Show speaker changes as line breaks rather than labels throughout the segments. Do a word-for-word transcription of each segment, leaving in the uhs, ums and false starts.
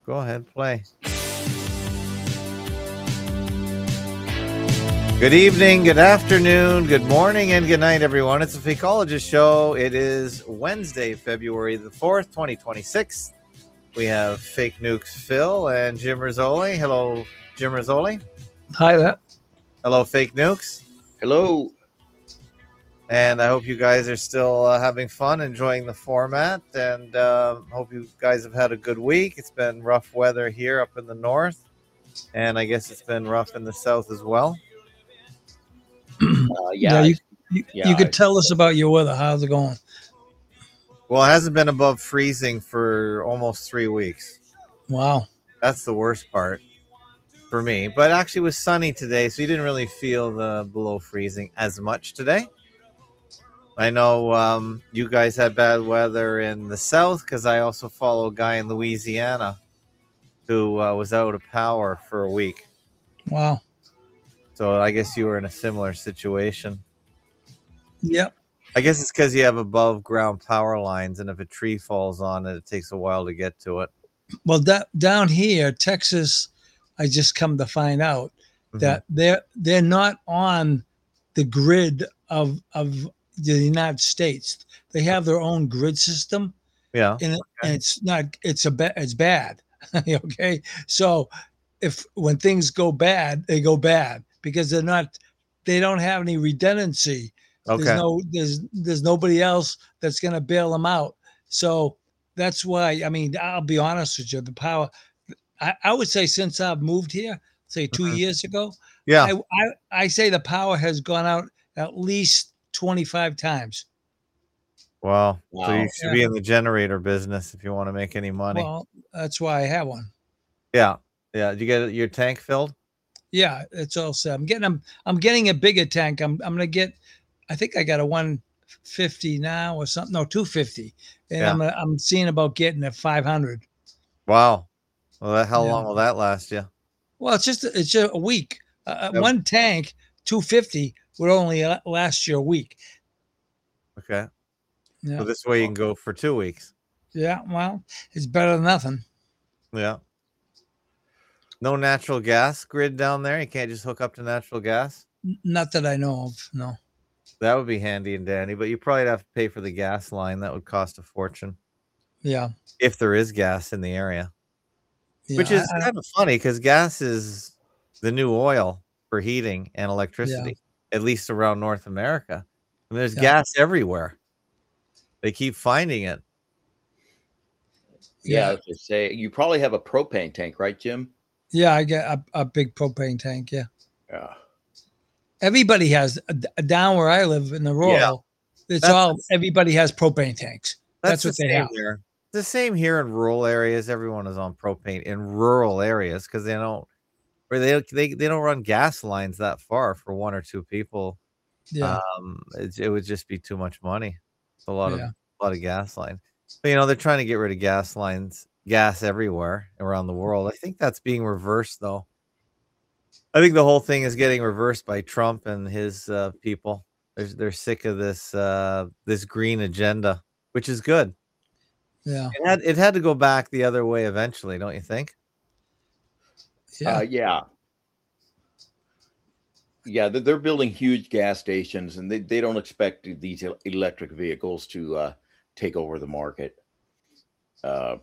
Go ahead, play. Good evening, good afternoon, good morning, and good night, everyone. It's the Fakeologist Show. It is Wednesday, February the fourth, twenty twenty-six. We have Fake Nukes Phil and Jim Rizzoli. Hello, Jim Rizzoli.
Hi there.
Hello, Fake Nukes.
Hello.
And I hope you guys are still uh, having fun, enjoying the format, and uh, hope you guys have had a good week. It's been rough weather here up in the north, and I guess it's been rough in the south as well.
Uh, yeah,
yeah, you, you,
yeah,
you could
I-
tell us about your weather. How's it going?
Well, it hasn't been above freezing for almost three weeks.
Wow.
That's the worst part for me. But actually, it was sunny today, so you didn't really feel the below freezing as much today. I know um, you guys had bad weather in the south because I also follow a guy in Louisiana who uh, was out of power for a week.
Wow.
So I guess you were in a similar situation.
Yep.
I guess it's because you have above ground power lines, and if a tree falls on it, it takes a while to get to it.
Well, that, down here, Texas, I just come to find out
Mhm.
that they're they're not on the grid of of the United States. They have their own grid system,
Yeah.
and, it, and it's not it's a ba- it's bad. Okay, so if when things go bad, they go bad because they're not they don't have any redundancy.
Okay.
There's no there's there's nobody else that's going to bail them out. So that's why, I mean, I'll be honest with you, the power, I, I would say since I've moved here, say two
Mhm.
years ago,
Yeah.
I, I I say the power has gone out at least twenty-five times.
Wow. So
Wow.
you should be in the generator business if you want to make any money.
Well, that's why I have one.
Yeah. Yeah. Did you get your tank filled?
Yeah, it's all set. I'm getting I'm I'm getting a bigger tank. I'm I'm gonna get, I think I got a one fifty now or something. No, two fifty, and
Yeah.
I'm I'm seeing about getting a five hundred.
Wow. Well, that, how
Yeah.
long will that last you?
Well, it's just it's just a week. Uh,
Yeah.
One tank, two fifty, would only la- last you a week.
Okay.
Yeah,
So this way you can go for two weeks.
yeah. Well, it's better than nothing.
Yeah. No natural gas grid down there. You can't just hook up to natural gas.
N- Not that I know of. No.
That would be handy and dandy, but you probably have to pay for the gas line. That would cost a fortune
Yeah.
if there is gas in the area,
Yeah.
which is
I- I-
kind of funny because gas is the new oil for heating and electricity, at least around North America. And there's
Yeah.
gas everywhere. They keep finding it.
yeah, I
yeah.
was gonna say you probably have a propane tank, right, Jim?
Yeah. I get a, a big propane tank. Yeah.
Yeah.
Everybody has d- down where I live in the rural. It's
That's-
all everybody has propane tanks. That's,
the
what they
same
have.
here. The same here in rural areas. Everyone is on propane in rural areas because they don't, or they, they they don't run gas lines that far for one or two people.
Yeah.
Um, it, it would just be too much money. It's a lot
Yeah.
of a lot of gas line. But you know they're trying to get rid of gas lines, gas everywhere around the world. I think that's being reversed though. I think the whole thing is getting reversed by Trump and his uh, people. They're they're sick of this uh, this green agenda, which is good.
Yeah.
It had it had to go back the other way eventually, don't you think?
Yeah.
Uh, yeah. Yeah, they're, they're building huge gas stations, and they, they don't expect these el- electric vehicles to uh, take over the market. Uh,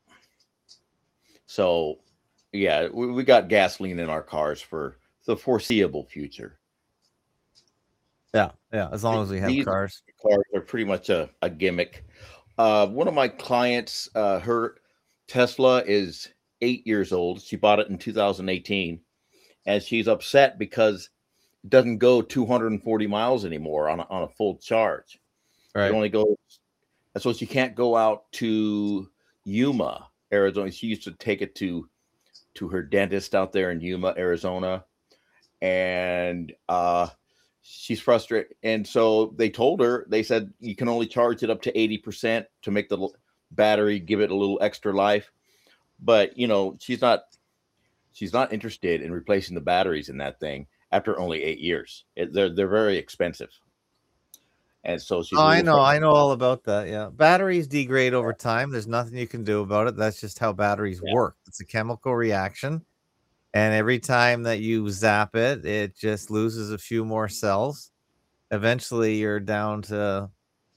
so, yeah, we, we got gasoline in our cars for the foreseeable future.
Yeah, yeah. As long as we have
These
cars.
cars are pretty much a, a gimmick. Uh, one of my clients, uh, her Tesla is eight years old. She bought it in two thousand eighteen, and she's upset because it doesn't go two hundred forty miles anymore on a, on a full charge.
Right.
It only goes, so she can't go out to Yuma, Arizona. She used to take it to to her dentist out there in Yuma, Arizona, and uh, she's frustrated. And so they told her, they said you can only charge it up to eighty percent to make the l- battery give it a little extra life. But you know, she's not she's not interested in replacing the batteries in that thing after only eight years. It, they're they're very expensive. and so she's.
Oh,
a
I
little
know, I
frustrated.
know all about that. Yeah, batteries degrade over time. There's nothing you can do about it. That's just how batteries
Yeah.
work. It's a chemical reaction, and every time that you zap it, it just loses a few more cells. Eventually, you're down to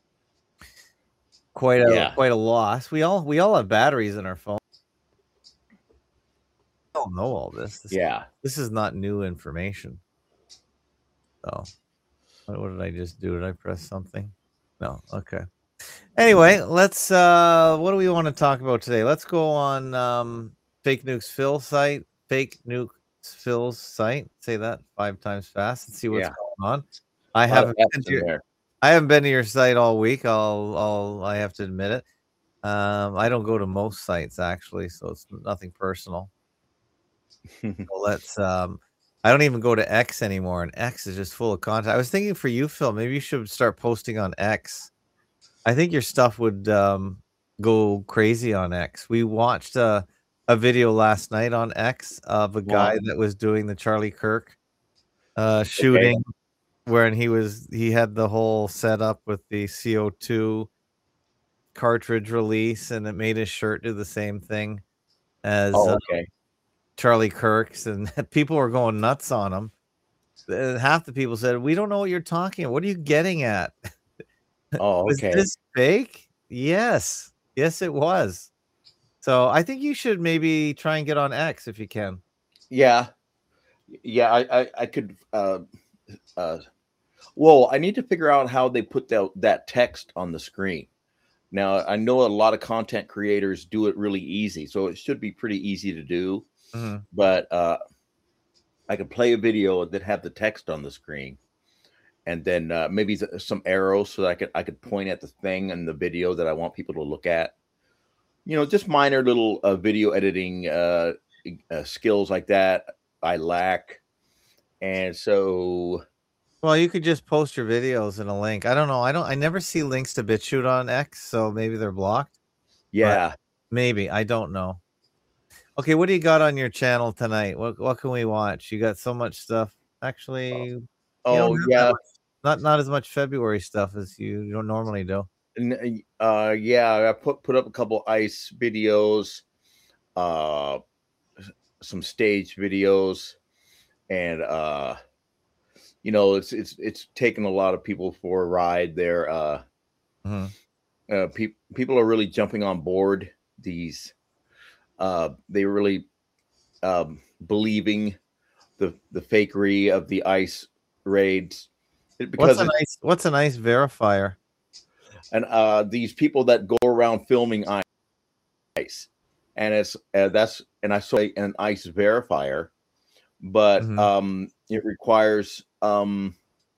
quite a
Yeah.
quite a loss. We all we all have batteries in our phone. I don't know all this. This,
Yeah.
this is not new information. So, what, what did I just do? Did I press something? No. Okay. Anyway, let's uh what do we want to talk about today? Let's go on um Fake Nukes Phil site, Fake Nukes Phil's site. Say that five times fast and see what's
Yeah.
going on. I
A lot of
haven't been
F's
to
in
your,
there.
I haven't been to your site all week. I'll I'll I have to admit it. Um I don't go to most sites actually, so it's nothing personal. So let's um I don't even go to X anymore, and X is just full of content. I was thinking for you, Phil, maybe you should start posting on X. I think your stuff would um, go crazy on X. We watched a, a video last night on X of a guy
Wow.
that was doing the Charlie Kirk uh, shooting, wherein he was he had the whole setup with the C O two cartridge release, and it made his shirt do the same thing as
Oh,
uh,
okay.
Charlie Kirk's, and people were going nuts on him. And half the people said, "We don't know what you're talking about. What are you getting at?
Oh,
Was
okay.
this fake?" Yes. Yes, it was. So I think you should maybe try and get on X if you can.
Yeah. Yeah, I, I, I could uh uh well, I need to figure out how they put that that text on the screen. Now, I know a lot of content creators do it really easy, so it should be pretty easy to do.
Mhm.
But uh I could play a video that have the text on the screen, and then uh, maybe th- some arrows so that I could I could point at the thing in the video that I want people to look at. You know, just minor little uh, video editing uh, uh, skills like that I lack, and so
Well, you could just post your videos in a link. I don't know. I don't I never see links to BitChute on X, so maybe they're blocked.
yeah.
Maybe. I don't know. Okay, what do you got on your channel tonight? What what can we watch? You got so much stuff. Actually, you don't
Oh
have that
yeah.
much, not not as much February stuff as you, you don't normally do.
N- Uh, yeah, I put put up a couple ice videos, uh, some stage videos, and uh, you know, it's it's it's taken a lot of people for a ride there. Uh,
Mhm.
uh, pe- people are really jumping on board these. Uh, they really um, believing the the fakery of the ice raids
What's
because
a
it,
nice what's a nice verifier?
and uh, these people that go around filming ice, and it's uh, that's and I saw an ice verifier, but
Mhm.
um, it requires um,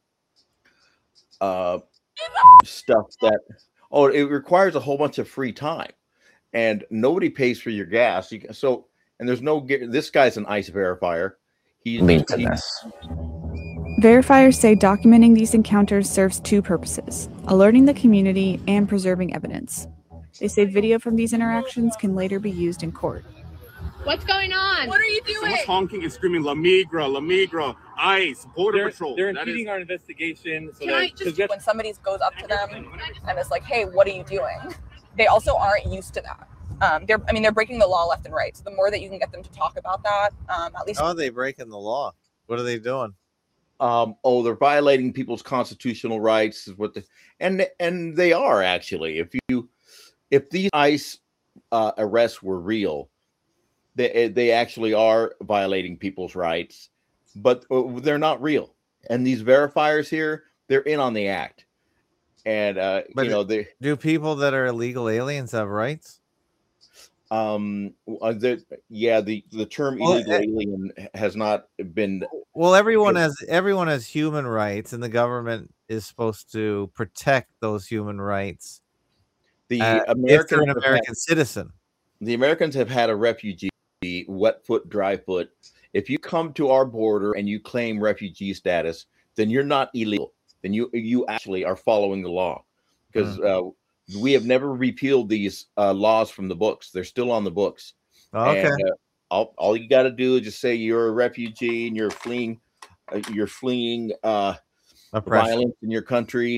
uh, stuff that oh it requires a whole bunch of free time, and nobody pays for your gas. You can, so and there's no gu- this guy's an ice verifier. He, he
Verifiers say documenting these encounters serves two purposes: alerting the community and preserving evidence. They say video from these interactions can later be used in court.
What's going on?
What are you doing?
Someone's honking and screaming, La Migra, La Migra, ICE, Border
They're,
Patrol.
they're
That
impeding
is-
our investigation. So
Can I
that,
just,
that's-
when somebody goes up to them and is like, hey, what are you doing? They also aren't used to that. Um, they're, I mean, they're breaking the law left and right. So the more that you can get them to talk about that, um, at least.
How are they breaking the law? What are they doing?
um, oh, they're violating people's constitutional rights. Is what the and and they are actually. If you if these ICE uh, arrests were real, they they actually are violating people's rights, but uh, they're not real. And these verifiers here, they're in on the act, and uh,
But
you know they
Do people that are illegal aliens have rights?
um uh, the, yeah the the term
Well,
illegal
eh-
alien has not been
Well, everyone has everyone has human rights, and the government is supposed to protect those human rights
the
uh, if they're
Americans
an
have had-
American citizen.
the Americans have had a refugee, wet foot, dry foot. If you come to our border and you claim refugee status, then you're not illegal. Then you you actually are following the law, because uh, we have never repealed these uh, laws from the books. They're still on the books.
Okay.
And, uh, all, all you got to do is just say you're a refugee and you're fleeing, uh, you're fleeing uh,
Oppression.
violence in your country,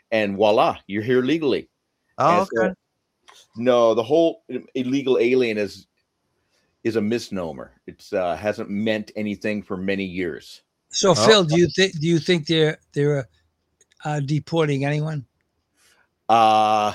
and voila, you're here legally.
Oh,
And so-
okay.
no, the whole illegal alien is is a misnomer. It's uh, hasn't meant anything for many years.
So,
Oh.
Phil, do you think do you think they're they're uh, deporting anyone?
Uh,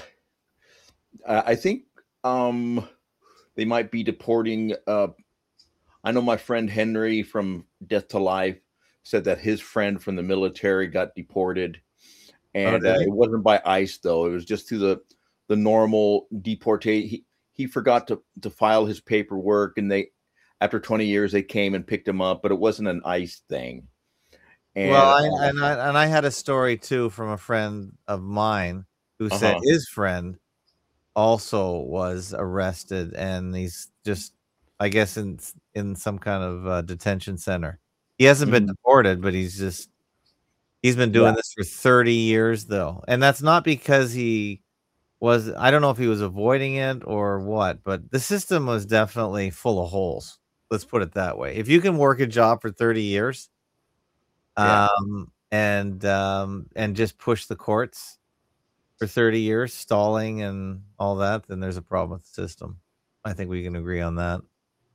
I think um, they might be deporting. Uh, I know my friend Henry from Death to Life said that his friend from the military got deported, and
did
uh,
he?
it wasn't by ICE though. It was just through the the normal deportation. He he forgot to to file his paperwork, and they after twenty years they came and picked him up, but it wasn't an ICE thing. And,
well,
uh,
I, and I and I had a story too from a friend of mine who said
Uh-huh.
his friend also was arrested, and he's just, I guess, in in some kind of uh, detention center. He hasn't been
Mhm.
deported, but he's just he's been doing
Yeah.
this for thirty years though, and that's not because he was. I don't know if he was avoiding it or what, but the system was definitely full of holes. Let's put it that way. If you can work a job for thirty years,
Yeah.
um, and um, and just push the courts for thirty years, stalling and all that, then there's a problem with the system. I think we can agree on that.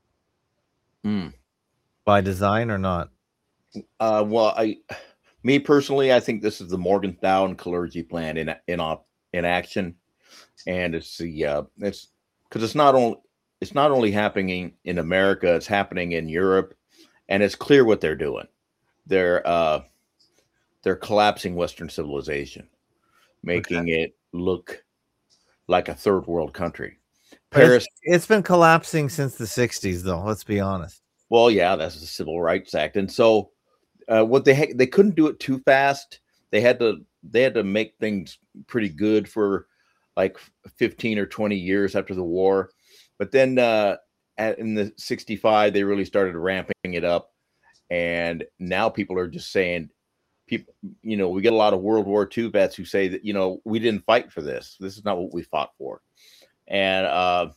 Mm.
By design or not?
Uh, well, I, me personally, I think this is the Morgenthau and Kalergi plan in in op, in action, and it's the uh, it's because it's not only it's not only happening in America, it's happening in Europe, and it's clear what they're doing. They're uh, they're collapsing Western civilization, making it look like a third world country.
But it's-
Paris,
it's been collapsing since the sixties, though. Let's be honest.
well, yeah, that's the Civil Rights Act, and so uh, what they ha- they couldn't do it too fast. They had to they had to make things pretty good for like fifteen or twenty years after the war, but then uh, at, in the sixty-five they really started ramping it up, and now people are just saying, people, you know, we get a lot of World War Two vets who say that, you know, we didn't fight for this. This is not what we fought for, and uh,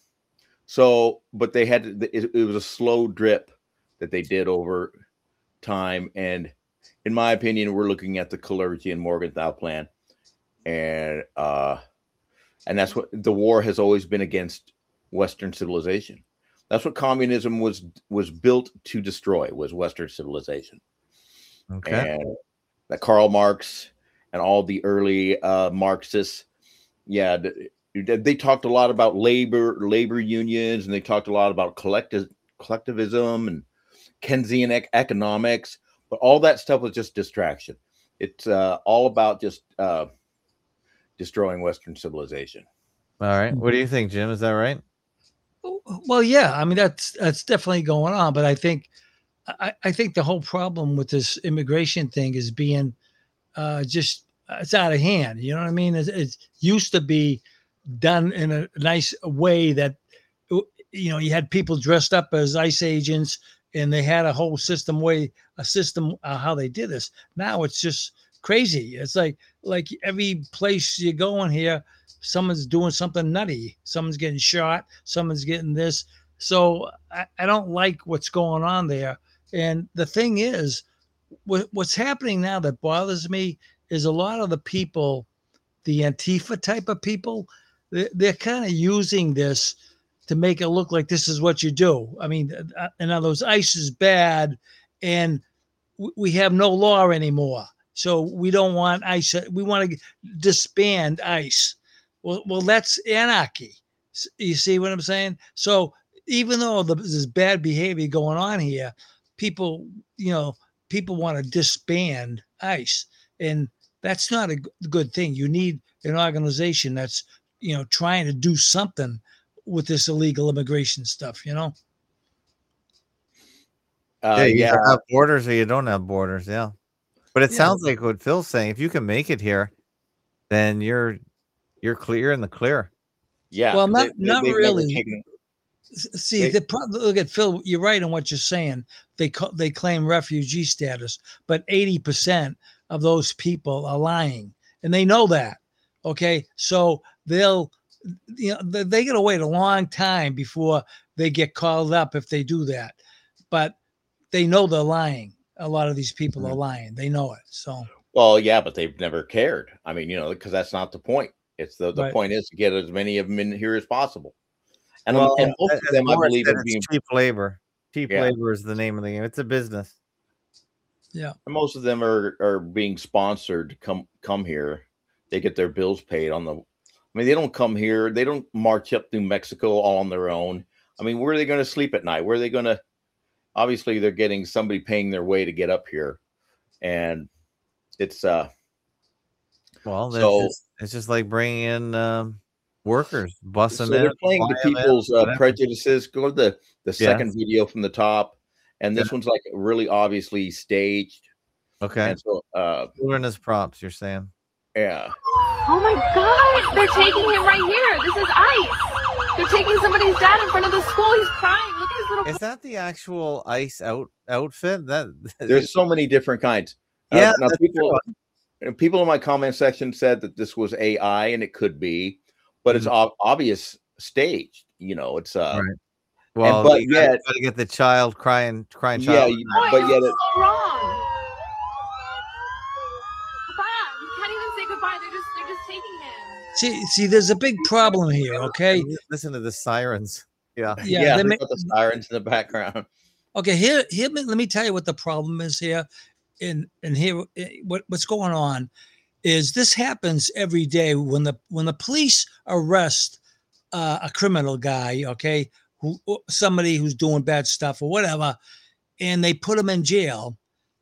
so but they had to, it, it was a slow drip that they did over time, and in my opinion, we're looking at the Kalergi and Morgenthau plan, and uh, and that's what the war has always been against Western civilization. That's what communism was was built to destroy, was Western civilization.
Okay.
And that Karl Marx and all the early uh, Marxists, yeah, th- they talked a lot about labor labor unions, and they talked a lot about collective collectivism and Keynesian ec- economics, but all that stuff was just distraction. It's uh, all about just uh, destroying Western civilization.
All right. What do you think, Jim? Is that right?
Well, yeah, I mean that's that's definitely going on, but I think I, I think the whole problem with this immigration thing is being uh, just it's out of hand. You know what I mean? It, it used to be done in a nice way that you know you had people dressed up as ICE agents, and they had a whole system way a system uh, how they did this. Now it's just crazy. It's like like every place you go in here, someone's doing something nutty. Someone's getting shot. Someone's getting this. So I, I don't like what's going on there. And the thing is, what, what's happening now that bothers me is a lot of the people, the Antifa type of people, they're, they're kind of using this to make it look like this is what you do. I mean, in other words, ICE is bad, and we have no law anymore. So we don't want ICE. We want to disband ICE. Well, well, that's anarchy. You see what I'm saying? So even though there's bad behavior going on here, people, you know, people want to disband ICE, and that's not a good thing. You need an organization that's, you know, trying to do something with this illegal immigration stuff, you know?
Uh,
yeah, you
yeah,
either have borders or you don't have borders. Yeah. But it
Yeah.
sounds like what Phil's saying. If you can make it here, then you're you're clear in the clear.
yeah.
Well,
'cause
not-
they- they-
not
they've never
really.
taken-
See,
They-
the problem, look at Phil, you're right on what you're saying. They call, they claim refugee status, but eighty percent of those people are lying, and they know that. Okay. So they'll, you know, they, they got to wait a long time before they get called up if they do that. But they know they're lying. A lot of these people are lying. They know it. So,
Well, yeah, but they've never cared. I mean, you know, because that's not the point. It's the the
Right.
point is to get as many of them in here as possible. And,
Well,
and most
as
of them, I
Boris
believe,
said,
are
it's
being
cheap labor. Cheap
Yeah.
labor is the name of the game. It's a business.
Yeah.
most of them are are being sponsored to come come here. They get their bills paid on the. I mean, they don't come here. They don't march up through Mexico all on their own. I mean, where are they going to sleep at night? Where are they going to? Obviously, they're getting somebody paying their way to get up here, and it's uh.
Well, that's
So-
just, it's just like bringing in um, workers, bussing
So
in.
they're playing to
fly 'em in,
people's uh,
whatever.
prejudices. Go to the the
Yeah.
second video from the top, and this one's like really obviously staged.
Okay.
And so, uh,
Children as props, you're saying.
yeah,
Oh my god, they're taking him right here. This is ICE. They're taking somebody's dad in front of the school. He's crying. Look at his little.
Is that the actual ICE out outfit? That
there's so many different kinds. Uh,
Yeah,
now
that's
people, people in my comment section said that this was A I, and it could be, but it's ob- obvious staged. You know, it's uh,
Right. well,
but
you gotta,
yet-
gotta get the child crying, crying
yeah,
child.
you-
Boy,
but
this
yet
is
it,
so wrong. Papa, you can't even say goodbye. They're just they're just taking him.
See, see, there's a big problem here. Okay.
Listen to the sirens. Yeah.
Yeah.
yeah,
they
they
ma-
got the sirens in the background.
Okay, here, here. Let me tell you what the problem is here, and and here, eh, what what's going on is this happens every day when the when the police arrest uh, a criminal guy, okay, who somebody who's doing bad stuff or whatever, and they put him in jail.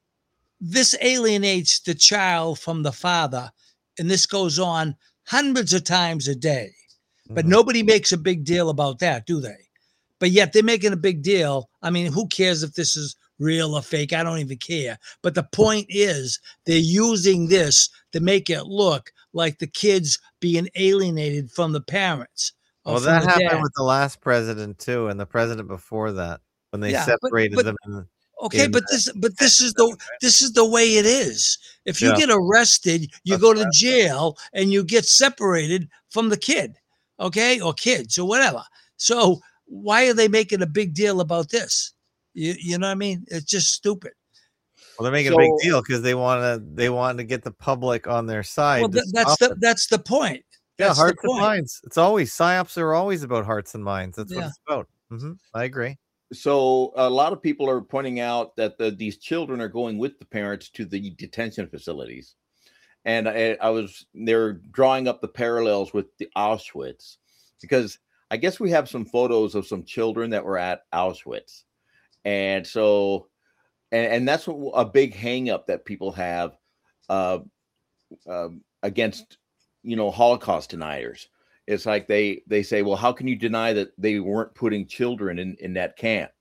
This alienates the child from the father, and this goes on hundreds of times a day. But
Mhm.
nobody makes a big deal about that, do they? But yet they're making a big deal. I mean, who cares if this is real or fake? I don't even care. But the point is, they're using this to make it look like the kids being alienated from the parents. or
Well,
from
that
the
happened
dad.
with the last president too, and the president before that, when they
Yeah, but-
separated
but-
them. In,
Okay,
in
but
the-
this, but this is the this is the way it is. If you
Yeah.
get arrested, you
That's
go to jail and you get separated from the kid, okay, or kids or whatever. So why are they making a big deal about this? You you know what I mean? It's just stupid.
well, they're making a big
So-
deal because they want to. They want to get the public on their side.
Well,
to
th- that's
stop
the
it.
that's the point.
yeah,
That's the
hearts and
point.
minds. It's always psyops are always about hearts and minds. That's what
Yeah.
it's about. hmm I agree.
So a lot of people are pointing out that the, these children are going with the parents to the detention facilities, and I, I was they're drawing up the parallels with the Auschwitz, because I guess we have some photos of some children that were at Auschwitz, and so and, and that's what, a big hang up that people have uh, uh, against you know Holocaust deniers. It's like they they say, well, how can you deny that they weren't putting children in, in that camp?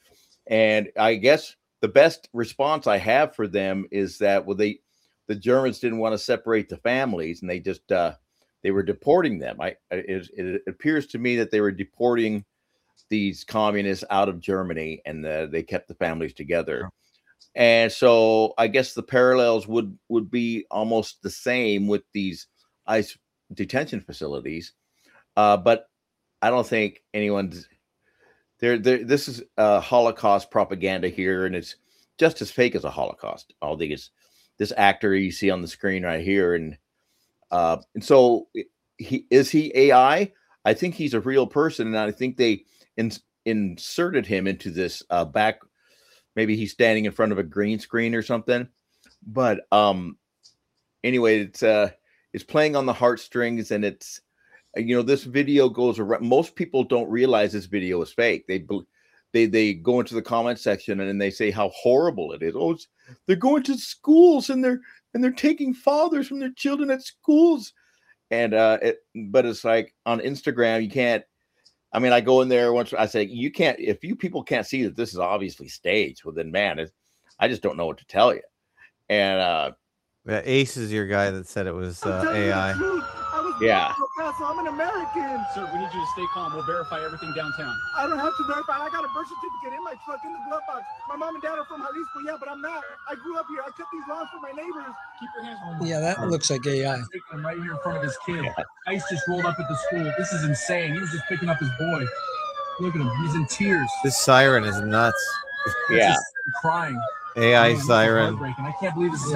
And I guess the best response I have for them is that, well, they the Germans didn't want to separate the families, and they just uh, they were deporting them. I it, it appears to me that they were deporting these communists out of Germany, and uh, they kept the families together. And so I guess the parallels would would be almost the same with these ICE detention facilities, uh, but I don't think anyone's there. There, this is uh, Holocaust propaganda here, and it's just as fake as a Holocaust. I think it's this actor you see on the screen right here, and uh, and so he is he A I? I think he's a real person, and I think they in, inserted him into this uh, back. Maybe he's standing in front of a green screen or something, but um, anyway, it's uh. It's playing on the heartstrings, and it's, you know, this video goes around. Most people don't realize this video is fake. They they they go into the comment section and then they say how horrible it is. Oh, it's, they're going to schools and they're and they're taking fathers from their children at schools, and uh, it, but it's like on Instagram you can't. I mean, I go in there once. I say you can't. If you people can't see that this is obviously staged, well then, man, it, I just don't know what to tell you. And uh,
Yeah, Ace is your guy that said it was uh, A I.
Yeah.
So I'm an American.
Sir, we need you to stay calm. We'll verify everything downtown.
I don't have to verify. I got a birth certificate in my truck in the glove box. My mom and dad are from Jalisco, yeah, but I'm not. I grew up here. I cut these lawns for my neighbors.
Keep your hands on him.
Yeah, that looks like A I.
Taking him right here in front of his kid. ICE just rolled up at the school. This is insane. He was just picking up his boy. Look at him. He's in tears.
This siren is nuts.
yeah.
Just crying.
A I
This is
siren.
heartbreaking. I can't believe this is
Yeah.
happening.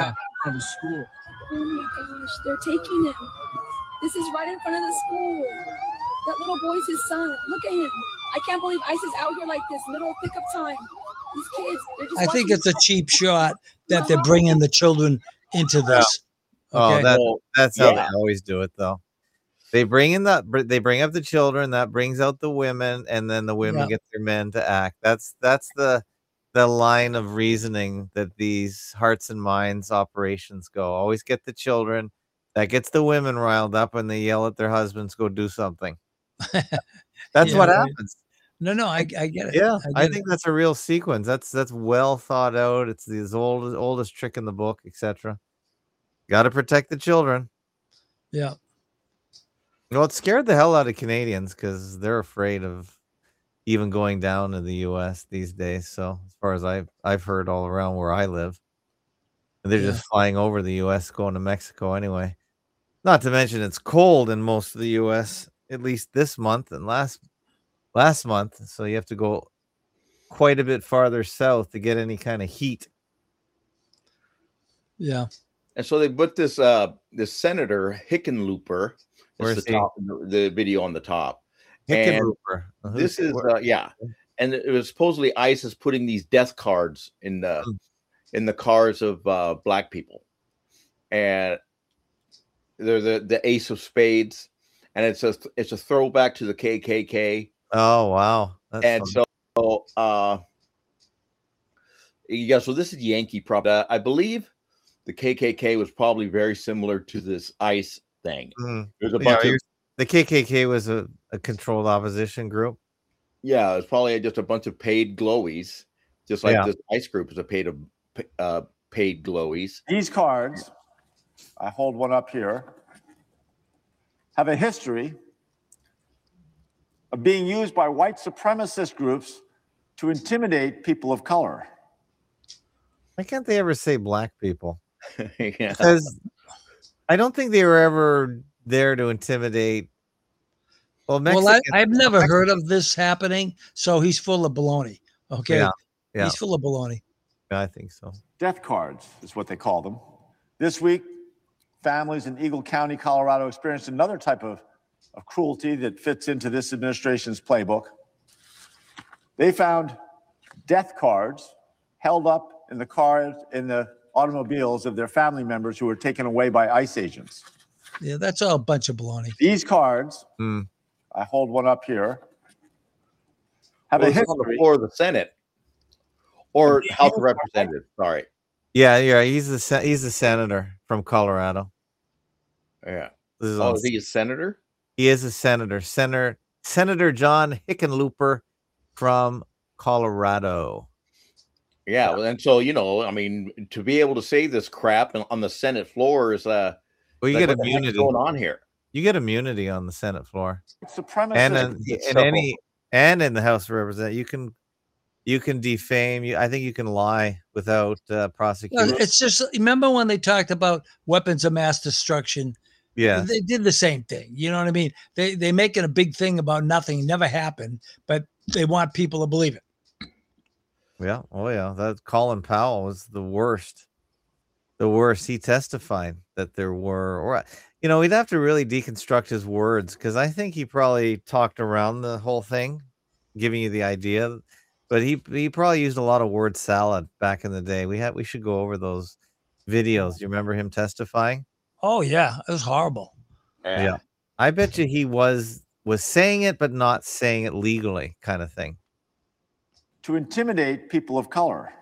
front of the school.
Oh my gosh, they're taking him. This is right in front of the school. That little boy's his son. Look at him. I can't believe ICE is out here like this, middle of pickup time. These kids, they're just
I think
watching-
it's a cheap shot that they're bringing the children into this.
Oh,
Okay.
that,
Well,
that's how
yeah.
they always do it, though. They bring in the they bring up the children, that brings out the women, and then the women
Yeah.
get their men to act. That's that's the the line of reasoning that these hearts and minds operations go. Always get the children, that gets the women riled up, and they yell at their husbands, "Go do something." That's
Yeah,
what
right.
happens.
No, no, I, I get it.
Yeah,
I,
I
get
think
it.
that's a real sequence. That's that's well thought out. It's the old oldest trick in the book, et cetera. Got to protect the children.
Yeah.
Well, it scared the hell out of Canadians because they're afraid of even going down to the U S these days. So, as far as I've I've heard all around where I live, they're
Yeah.
just flying over the U S going to Mexico anyway. Not to mention it's cold in most of the U S at least this month and last last month. So you have to go quite a bit farther south to get any kind of heat.
Yeah.
And so they put this uh this Senator Hickenlooper.
Where's
This is the,
he?
top, the video on the top. And
Hickenlooper. Uh, who's-
this is
where-
uh, yeah, and it was supposedly ICE is putting these death cards in the
Hmm.
in the cars of uh, black people, and they're the the Ace of Spades, and it's a it's a throwback to the K K K,
Oh wow. That's
and
fun.
so uh, yeah, so this is Yankee prop. Uh, I believe the K K K was probably very similar to this ICE thing.
Mhm.
There's a
Yeah,
bunch of
you're- the K K K was a, a controlled opposition group.
Yeah, it's probably just a bunch of paid glowies, just like
Yeah.
this ICE group is a paid uh, paid glowies.
These cards, I hold one up here, have a history of being used by white supremacist groups to intimidate people of color.
Why can't they ever say black people?
Yeah.
Because I don't think they were ever there to intimidate. Well,
Well, I,
Mexican,
I've never heard of this happening, so he's full of baloney. Okay.
Yeah, yeah.
He's full of baloney.
I think so.
Death cards is what they call them. This week, families in Eagle County, Colorado experienced another type of, of cruelty that fits into this administration's playbook. They found death cards held up in the cars, in the automobiles of their family members who were taken away by ICE agents.
Yeah, that's all a bunch of baloney.
These cards,
Mm.
I hold one up here, have
Well,
a
it's on the
history.
floor of the Senate or House of Representatives. Sorry.
Yeah, yeah. He's the se- he's the senator from Colorado.
Yeah.
This is
Oh,
on-
is he a senator?
he is a senator. Senator Senator John Hickenlooper from Colorado.
Yeah. Well, and so you know, I mean, to be able to say this crap on- on the Senate floor is uh,
Well, you
like,
get
what the heck's
immunity.
going on here.
You get immunity on the Senate floor,
Supremacist.
and in, in
So-
any and in the House of Representatives, you can you can defame. You, I think you can lie without uh,
Well,
prosecution.
it's just remember when they talked about weapons of mass destruction.
Yeah,
They did the same thing. You know what I mean? They they make it a big thing about nothing, never happened, but they want people to believe it.
yeah. Oh yeah. That Colin Powell was the worst. The worst. He testified that there were, or you know, we'd have to really deconstruct his words because I think he probably talked around the whole thing, giving you the idea. But he he probably used a lot of word salad back in the day. We had we should go over those videos. You remember him testifying?
Oh yeah, it was horrible.
Yeah. I bet you he was was saying it but not saying it legally, kind of thing.
To intimidate people of color.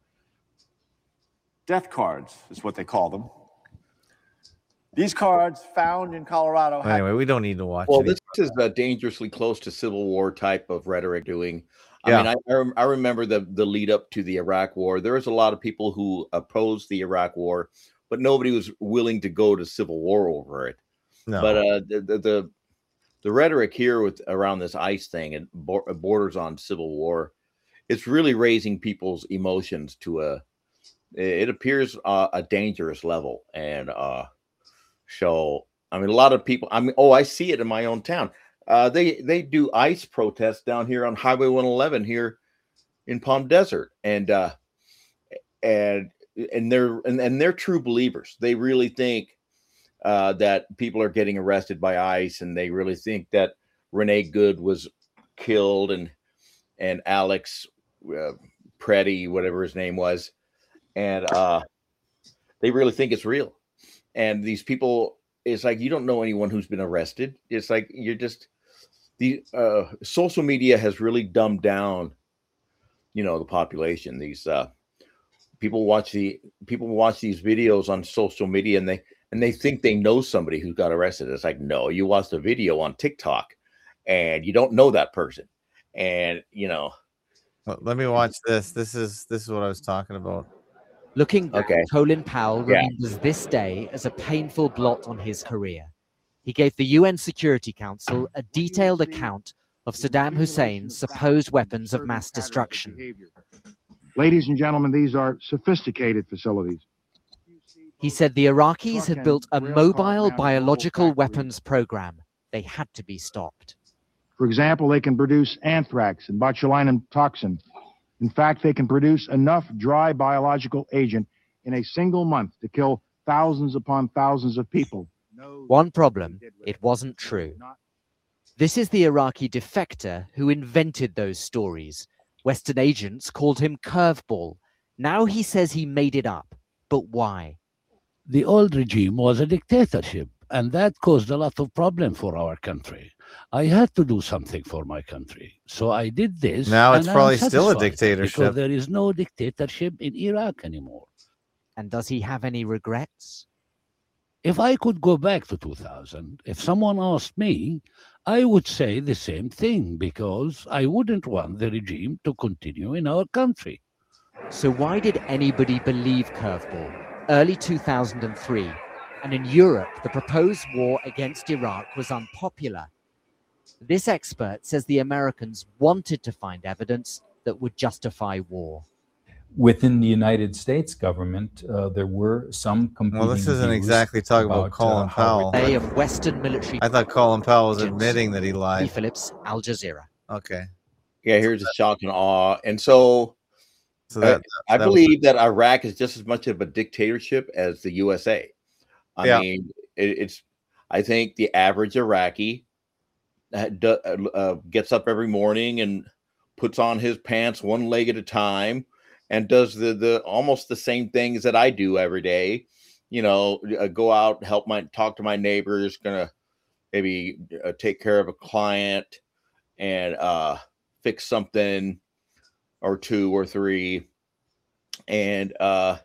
Death cards is what they call them. These cards found in Colorado have
Anyway, we don't need to watch
Well,
it.
this is uh, dangerously close to Civil War type of rhetoric doing. I
Yeah.
mean, I, I rem- I remember the, the lead up to the Iraq War. There was a lot of people who opposed the Iraq War, but nobody was willing to go to civil war over it.
No.
But uh, the, the the the rhetoric here with around this ICE thing and bo- borders on civil war, it's really raising people's emotions to a. It appears uh, a dangerous level, and uh, so I mean, a lot of people. I mean, oh, I see it in my own town. Uh, they they do ICE protests down here on Highway one eleven here in Palm Desert, and uh, and and they're and, and they're true believers. They really think uh, that people are getting arrested by ICE, and they really think that Renee Good was killed, and and Alex uh, Preddy, whatever his name was, and uh, they really think it's real. And these people, it's like you don't know anyone who's been arrested. It's like you're just the uh, social media has really dumbed down, you know, the population. These uh, people watch the people watch these videos on social media, and they and they think they know somebody who got arrested. It's like, no, you watched a video on TikTok, and you don't know that person. And you know,
Well, let me watch this. This is this is what I was talking about.
Looking back,
Okay.
Colin Powell
Yeah.
remembers this day as a painful blot on his career. He gave the U N Security Council a detailed account of Saddam Hussein's supposed weapons of mass destruction.
Ladies and gentlemen, these are sophisticated facilities.
He said the Iraqis had built a mobile biological weapons program. They had to be stopped.
For example, they can produce anthrax and botulinum toxin. In fact, they can produce enough dry biological agent in a single month to kill thousands upon thousands of people.
One problem, it wasn't true. This is the Iraqi defector who invented those stories. Western agents called him Curveball. Now he says he made it up. But why?
The old regime was a dictatorship, and that caused a lot of problem for our country. I had to do something for my country, so I did this.
Now it's
and I'm
probably still a
satisfied
dictatorship.
because there is no dictatorship in Iraq anymore.
And does he have any regrets?
If I could go back to two thousand, if someone asked me, I would say the same thing, because I wouldn't want the regime to continue in our country.
So why did anybody believe Curveball? Early two thousand three, and in Europe, the proposed war against Iraq was unpopular. This expert says the Americans wanted to find evidence that would justify war.
Within the United States government, uh, there were some competing
Well, this isn't
views
exactly talking about,
about,
Colin
uh, how
Powell.
Day of Western military.
I thought Colin Powell was
intelligence.
admitting that he
Lee
lied.
Phillips, Al Jazeera.
Okay.
yeah, here's a shock and awe. And so,
So that,
I, I
that was-
believe that Iraq is just as much of a dictatorship as the U S A. I
Yeah.
mean, it, it's. I think the average Iraqi uh, do, uh, gets up every morning and puts on his pants one leg at a time, and does the the almost the same things that I do every day. You know, uh, go out, help my talk to my neighbors, gonna maybe uh, take care of a client and uh, fix something or two or three, and uh,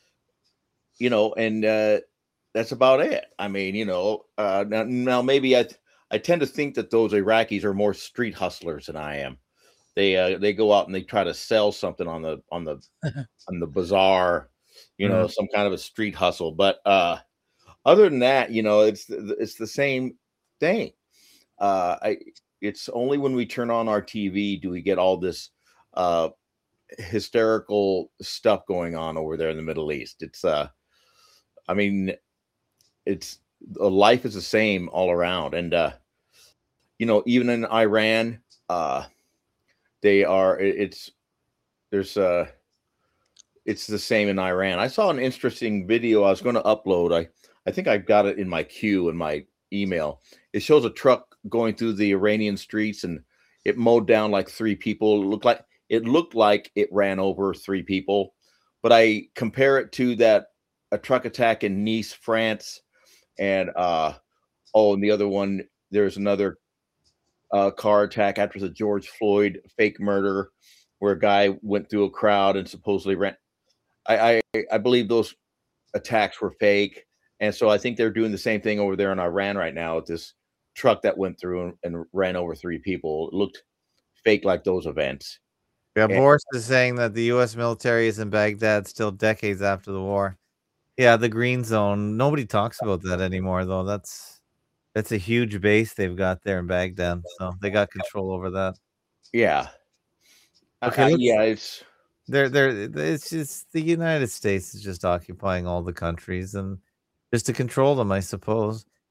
you know, and uh, that's about it. I mean, you know, uh, now, now maybe I I tend to think that those Iraqis are more street hustlers than I am. They uh, they go out and they try to sell something on the on the on the bazaar, you know,
Mhm.
some kind of a street hustle. But uh, other than that, you know, it's the- it's the same thing. Uh, I it's only when we turn on our T V do we get all this uh, hysterical stuff going on over there in the Middle East. It's uh, I mean, it's uh, life is the same all around, and uh, you know, even in Iran, uh, they are. it- It's there's uh, it's the same in Iran. I saw an interesting video I was going to upload. I I think I've got it in my queue in my email. It shows a truck going through the Iranian streets, and it mowed down like three people. It looked like it looked like it ran over three people, but I compare it to that a truck attack in Nice, France, and uh oh, and the other one, there's another uh car attack after the George Floyd fake murder, where a guy went through a crowd and supposedly ran. I I, I believe those attacks were fake, and so I think they're doing the same thing over there in Iran right now with this truck that went through and, and ran over three people. It looked fake like those events.
Yeah,
And-
Boris is saying that the U S military is in Baghdad still decades after the war. Yeah, the Green Zone. Nobody talks about that anymore, though. That's that's a huge base they've got there in Baghdad. So they got control over that.
Yeah.
Okay,
Uh,
let's-
yeah, it's
They're they're it's just the United States is just occupying all the countries and just to control them, I suppose.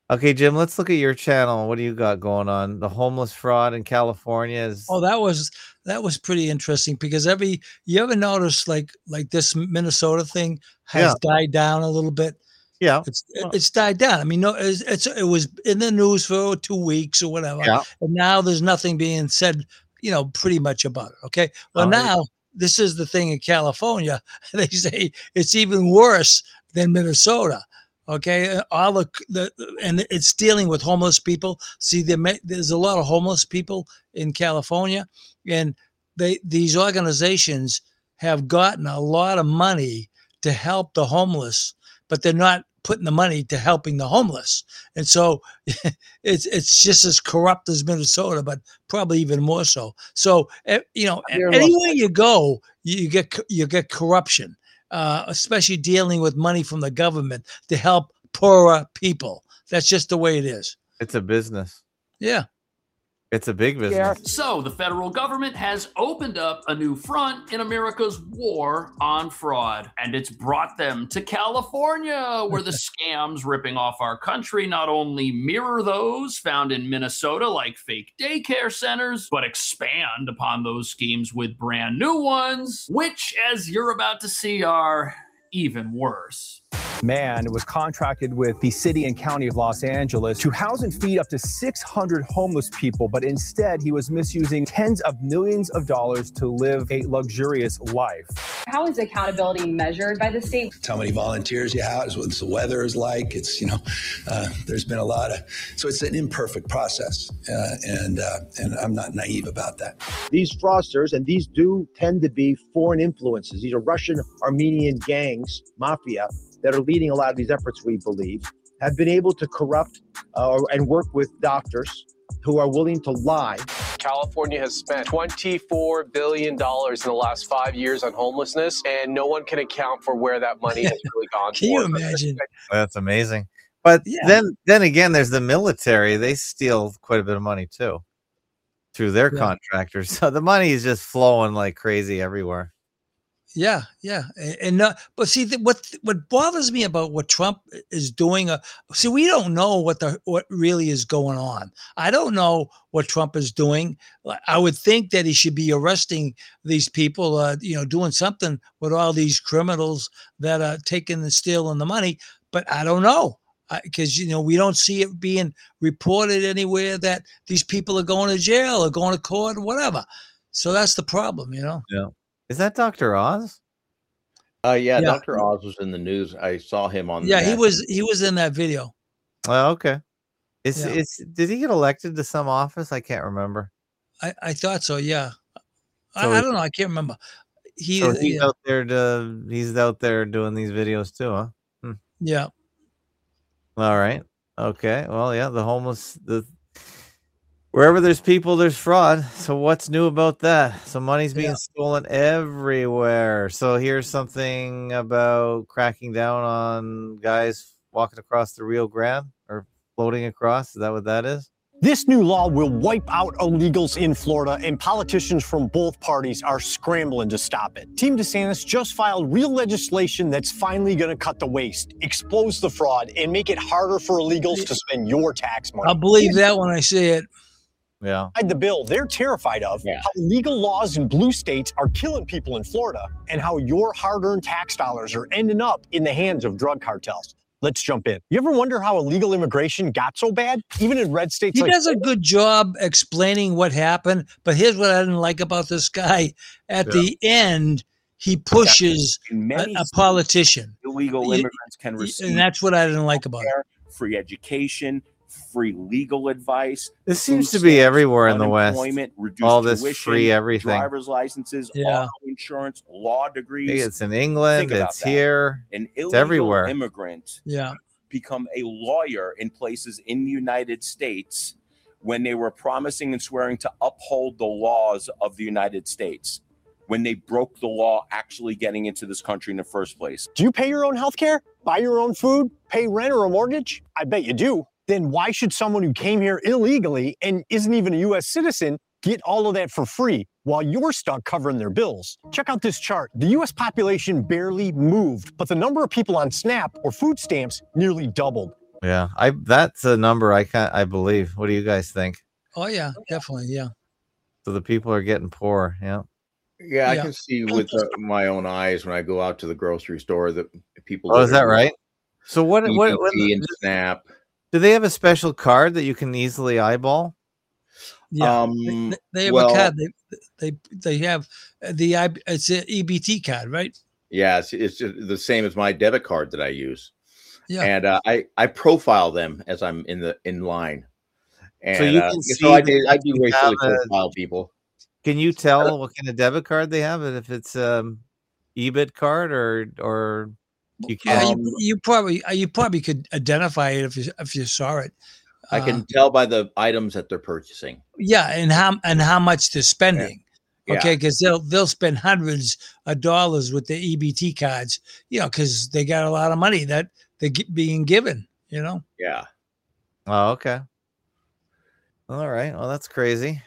Okay, Jim, let's look at your channel. What do you got going on? The homeless fraud in California is
Oh, that was that was pretty interesting because every you ever notice like like this Minnesota thing has
Yeah.
died down a little bit.
Yeah.
It's it's died down. I mean, no, it's, it's it was in the news for two weeks or whatever,
Yeah.
and now there's nothing being said. You know, pretty much about it. Okay, well
Oh, yeah.
now this is the thing in California. They say it's even worse than Minnesota. Okay, all the, the and it's dealing with homeless people. See, there may, there's a lot of homeless people in California, and they these organizations have gotten a lot of money to help the homeless, but they're not putting the money to helping the homeless. And so it's it's just as corrupt as Minnesota, but probably even more so. So eh, you know,
You're
anywhere you go, you, you get you get corruption. Uh, especially dealing with money from the government to help poorer people. That's just the way it is.
It's a business.
Yeah.
It's a big business.
So the federal government has opened up a new front in America's war on fraud, and it's brought them to California, where the scams ripping off our country not only mirror those found in Minnesota, like fake daycare centers, but expand upon those schemes with brand new ones, which, as you're about to see, are even worse.
Man was contracted with the city and county of Los Angeles to house and feed up to six hundred homeless people, but instead he was misusing tens of millions of dollars to live a luxurious life.
How is accountability measured by the state?
How many volunteers you have, what the weather is like. It's, you know, uh, there's been a lot of, so it's an imperfect process. Uh, and, uh, and I'm not naive about that.
These fraudsters, and these do tend to be foreign influences. These are Russian Armenian gangs, mafia, that are leading a lot of these efforts, we believe, have been able to corrupt uh, and work with doctors who are willing to lie.
California has spent twenty-four billion dollars in the last five years on homelessness, and no one can account for where that money has really gone.
Can you
for.
imagine?
That's amazing. But
Yeah.
then then again, there's the military. They steal quite a bit of money too through their
Yeah.
contractors. So the money is just flowing like crazy everywhere.
Yeah, yeah, and, and uh, but see th- what what bothers me about what Trump is doing. Uh, see, we don't know what the what really is going on. I don't know what Trump is doing. Like, I would think that he should be arresting these people, uh, you know, doing something with all these criminals that are taking and stealing the money. But I don't know because you know we don't see it being reported anywhere that these people are going to jail or going to court or whatever. So that's the problem, you know.
Yeah. Is that Doctor Oz?
Uh, yeah,
Yeah.
Doctor Oz was in the news. I saw him on.
Yeah, he
that.
was he was in that video.
Oh, okay. Is
Yeah.
is did he get elected to some office? I can't remember.
I, I thought so. Yeah,
So
I, I
he-
don't know. I can't remember. He,
So he's
yeah,
out there to he's out there doing these videos too, huh? Hmm.
yeah.
All right. Okay. Well, yeah, the homeless the wherever there's people, there's fraud. So what's new about that? So money's being
Yeah.
stolen everywhere. So here's something about cracking down on guys walking across the Rio Grande or floating across. Is that what that is?
This new law will wipe out illegals in Florida, and politicians from both parties are scrambling to stop it. Team DeSantis just filed real legislation that's finally going to cut the waste, expose the fraud, and make it harder for illegals to spend your tax money.
I'll believe that when I see it.
Yeah.
The bill they're terrified of, how legal laws in blue states are killing people in Florida, and how your hard-earned tax dollars are ending up in the hands of drug cartels. Let's jump in. You ever wonder how illegal immigration got so bad? Even in red states
He
like
does a good job explaining what happened. But here's what I didn't like about this guy. At
Yeah.
the end, he pushes
In
a,
many
a
states,
politician.
illegal
Y-
immigrants can receive
And that's what I didn't like about it.
healthcare, free education, free legal advice.
This
food
seems to be
stamps,
everywhere in the West.
unemployment, reduced
All this
tuition,
free everything.
driver's licenses,
Yeah.
auto insurance, law degrees.
It's in England,
Think about
it's
that.
here,
An
it's
illegal
everywhere.
immigrant
Yeah.
become a lawyer in places in the United States when they were promising and swearing to uphold the laws of the United States, when they broke the law actually getting into this country in the first place.
Do you pay your own health care? Buy your own food? Pay rent or a mortgage? I bet you do. Then why should someone who came here illegally and isn't even a U S citizen get all of that for free while you're stuck covering their bills? Check out this chart. The U S population barely moved, but the number of people on SNAP or food stamps nearly doubled.
Yeah, I that's a number I can't. I believe. What do you guys think?
Oh yeah, definitely. Yeah.
So the people are getting poor. Yeah.
Yeah, I
Yeah.
can see with uh, my own eyes when I go out to the grocery store that people.
Oh, is that
literally
right? So what? What? what
E B T and SNAP.
do they have a special card that you can easily eyeball?
Yeah.
Um,
they, they- they have
well-
a card. They they they have the I- it's an E B T card, right?
Yeah, it's, it's just the same as my debit card that I use.
Yeah.
And uh, I I profile them as I'm in the in line. And
So you
uh,
can
so
see
I
that
do I do
you
racially
have a-
profile people.
Can you tell what kind of debit card they have, and if it's um E B I T card or or you
Yeah,
can't?
you, you probably uh, you probably could identify it if you if you saw it.
I
Uh,
can tell by the items that they're purchasing.
Yeah, and how and how much they're spending.
Yeah.
Okay, because they'll they'll spend hundreds of dollars with the E B T cards, you know, because they got a lot of money that they're gi- being given. You know.
Yeah.
Oh, okay. All right. Well, that's crazy.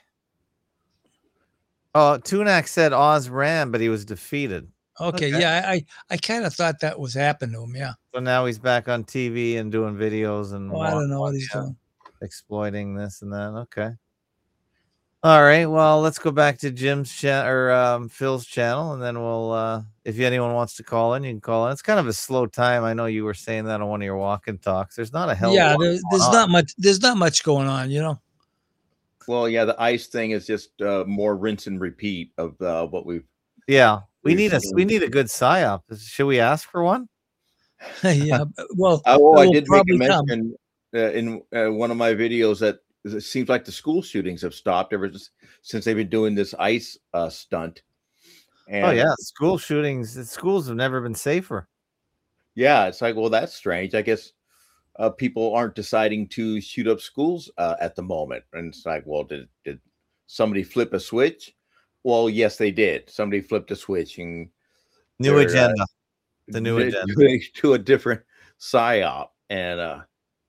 Oh, Tunak said Oz ran, but he was defeated.
Okay,
Okay.
yeah, I I, I kind of thought that was happening to him. Yeah.
So now he's back on T V and doing videos and
Oh, I don't know what he's
yeah,
doing.
exploiting this and that. Okay. All right. Well, let's go back to Jim's chat or um, Phil's channel, and then we'll. Uh, if anyone wants to call in, you can call in. It's kind of a slow time. I know you were saying that on one of your walk-in talks. There's not a hell.
Yeah,
of a lot
there,
going
there's
on.
not much. There's not much going on. You know.
Well, yeah, the ice thing is just uh, more rinse and repeat of uh, what we've.
Yeah, we
we've
need a
seen.
we need a good psyop. Should we ask for one?
yeah. Well,
Oh, I
it will
did make a
probably come.
mention uh, in uh, one of my videos that it seems like the school shootings have stopped ever s- since they've been doing this ice uh, stunt. And
Oh yeah, school shootings. the Schools have never been safer.
yeah, it's like, well, that's strange. I guess uh, people aren't deciding to shoot up schools uh, at the moment, and it's like, well, did did somebody flip a switch? Well, yes, they did. Somebody flipped a switch and
New
they're, uh,
agenda. The new
to-
agenda.
to, to a different psyop, and uh,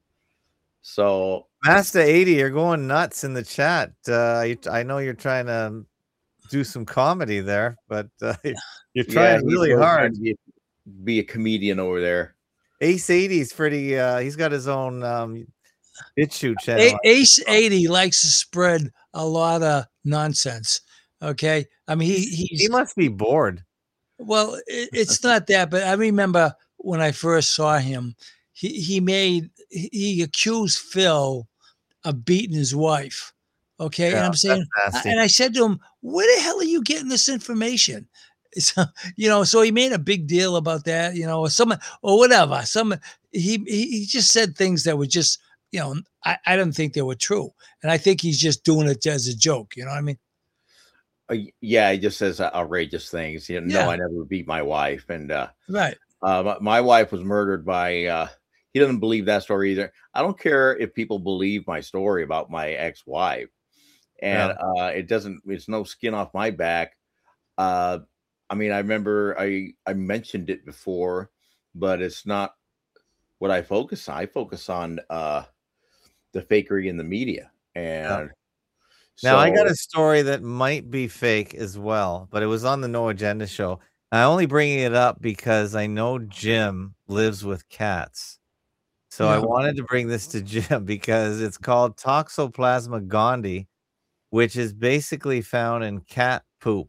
so
Master eighty, you're going nuts in the chat. Uh, you, I know you're trying to do some comedy there, but uh, you're trying
he's
really
really trying
hard.
to Be, be a comedian over there.
Ace eighty's pretty. Uh, he's got his own um, BitChute
A-
channel.
Ace eighty likes to spread a lot of nonsense. Okay, I mean he he's
He must be bored.
well, it, it's not that, but I remember when I first saw him, he he made he he accused Phil of beating his wife. Okay, and
Yeah,
I'm
that's
saying,
nasty.
and I said to him, "Where the hell are you getting this information?" So, you know, so he made a big deal about that, you know, or some or whatever. Some he he, he just said things that were just, you know, I, I don't think they were true, and I think he's just doing it as a joke. You know what I mean?
Uh, yeah, he just says outrageous things. You know,
Yeah.
no, I never beat my wife, and uh,
Right.
uh, my, my wife was murdered by. Uh, he doesn't believe that story either. I don't care if people believe my story about my ex-wife, and uh, it doesn't. It's no skin off my back. Uh, I mean, I remember I I mentioned it before, but it's not what I focus on. I focus on uh, the fakery in the media, and
Now I got
so-
a story that might be fake as well, but it was on the No Agenda show. I only bringing it up because I know Jim lives with cats. So I
Yeah.
wanted to bring this to Jim because it's called Toxoplasma gondii, which is basically found in cat poop.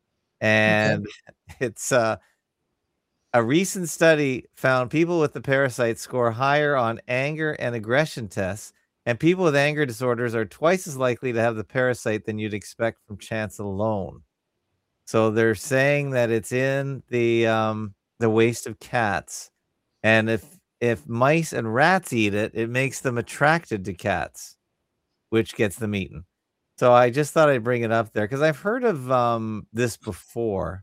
And it's uh, a recent study found people with the parasite score higher on anger and aggression tests, and people with anger disorders are twice as likely to have the parasite than you'd expect from chance alone. So they're saying that it's in the um, the waste of cats, and if if mice and rats eat it, it makes them attracted to cats, which gets them eaten. So I just thought I'd bring it up there because I've heard of um, this before,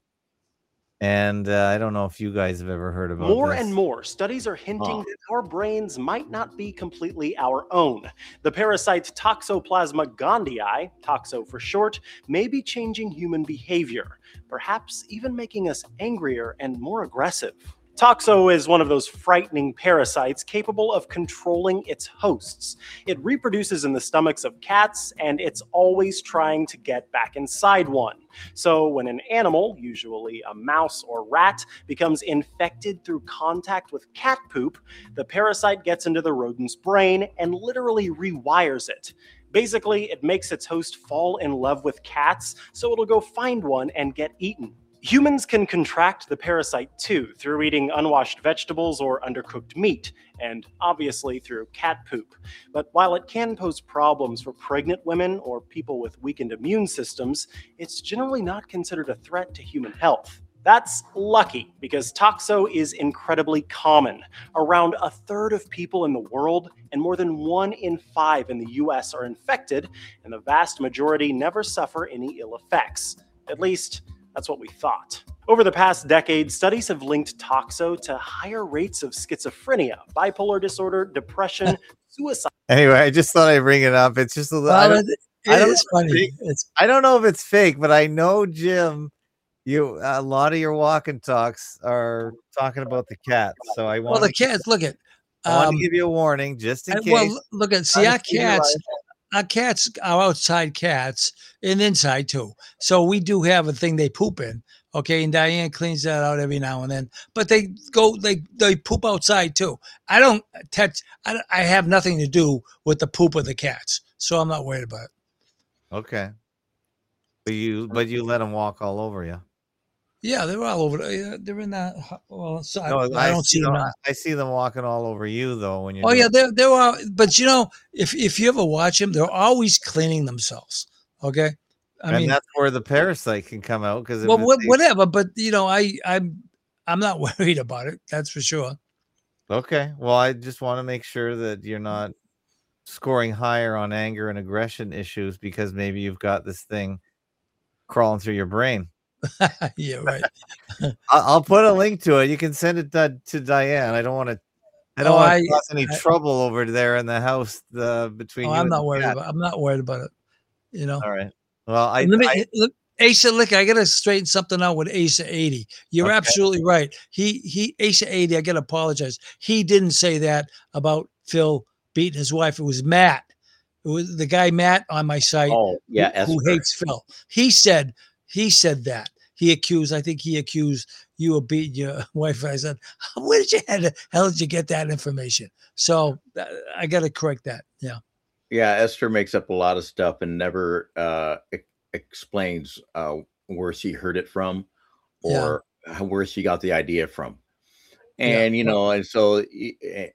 and uh, I don't know if you guys have ever heard about
More
this.
and more studies are hinting
Huh.
that our brains might not be completely our own. The parasite Toxoplasma gondii, toxo for short, may be changing human behavior, perhaps even making us angrier and more aggressive. Toxo is one of those frightening parasites capable of controlling its hosts. It reproduces in the stomachs of cats, and it's always trying to get back inside one. So when an animal, usually a mouse or rat, becomes infected through contact with cat poop, the parasite gets into the rodent's brain and literally rewires it. Basically, it makes its host fall in love with cats, so it'll go find one and get eaten. Humans can contract the parasite too, through eating unwashed vegetables or undercooked meat, and obviously through cat poop. But while it can pose problems for pregnant women or people with weakened immune systems, it's generally not considered a threat to human health. That's lucky, because Toxo is incredibly common. Around a third of people in the world and more than one in five in the U S are infected, and the vast majority never suffer any ill effects. At least, that's what we thought. Over the past decade, studies have linked Toxo to higher rates of schizophrenia, bipolar disorder, depression, suicide.
Anyway, I just thought I'd bring it up. It's just a little.
Well,
I don't,
it-
I
it
don't
is
know if
funny.
it's fake.
It's-
I don't know if it's fake, but I know, Jim, you a lot of your walk and talks are talking about the cats. So I want
Well, the cats, look at.
I want
um,
to give you a warning just in
Uh,
case.
Well, look at see
Trying
our
to figure
cats.
out-
Our cats are outside cats and inside too. So we do have a thing they poop in. Okay, and Diane cleans that out every now and then. But they go, they they poop outside too. I don't touch. I, don't- I have nothing to do with the poop of the cats, so I'm not worried about it.
Okay. But you, but you let them walk all over you.
Yeah, they're all over. The, they're in that. Well, so I,
No,
I don't see them.
them.
now.
I see them walking all over you though when you're.
Oh
doing-
yeah, they're they're all. But you know, if if you ever watch them, they're always cleaning themselves. Okay, I
and
mean,
that's where the parasite can come out because
well, wha- whatever. But you know, I I'm I'm not worried about it. That's for sure.
Okay. Well, I just want to make sure that you're not scoring higher on anger and aggression issues because maybe you've got this thing crawling through your brain.
Yeah, right.
I- I'll put a link to it. You can send it to, to Diane. I don't want to. I don't
Oh,
want
I-
to cause any
I-
trouble over there in the house uh, between
Oh,
you.
I'm
and
not
the
worried
cat.
about. I'm not worried about it. You know.
All right. Well, I,
Let me,
I
look, Asa, look, I gotta straighten something out with Asa eighty. You're
Okay.
absolutely right. He he Asa eighty, I gotta apologize. He didn't say that about Phil beating his wife. It was Matt. It was the guy Matt on my site
Oh, yeah,
who, who
Esther.
hates Phil. He said he said that. He accused, I think he accused you of beating your wife. I said, where did you how hell did you get that information? So uh, I gotta correct that. Yeah.
Yeah, Esther makes up a lot of stuff and never uh, e- explains uh, where she heard it from or how- where she got the idea from.
Yeah.
And, you know, and so, eh,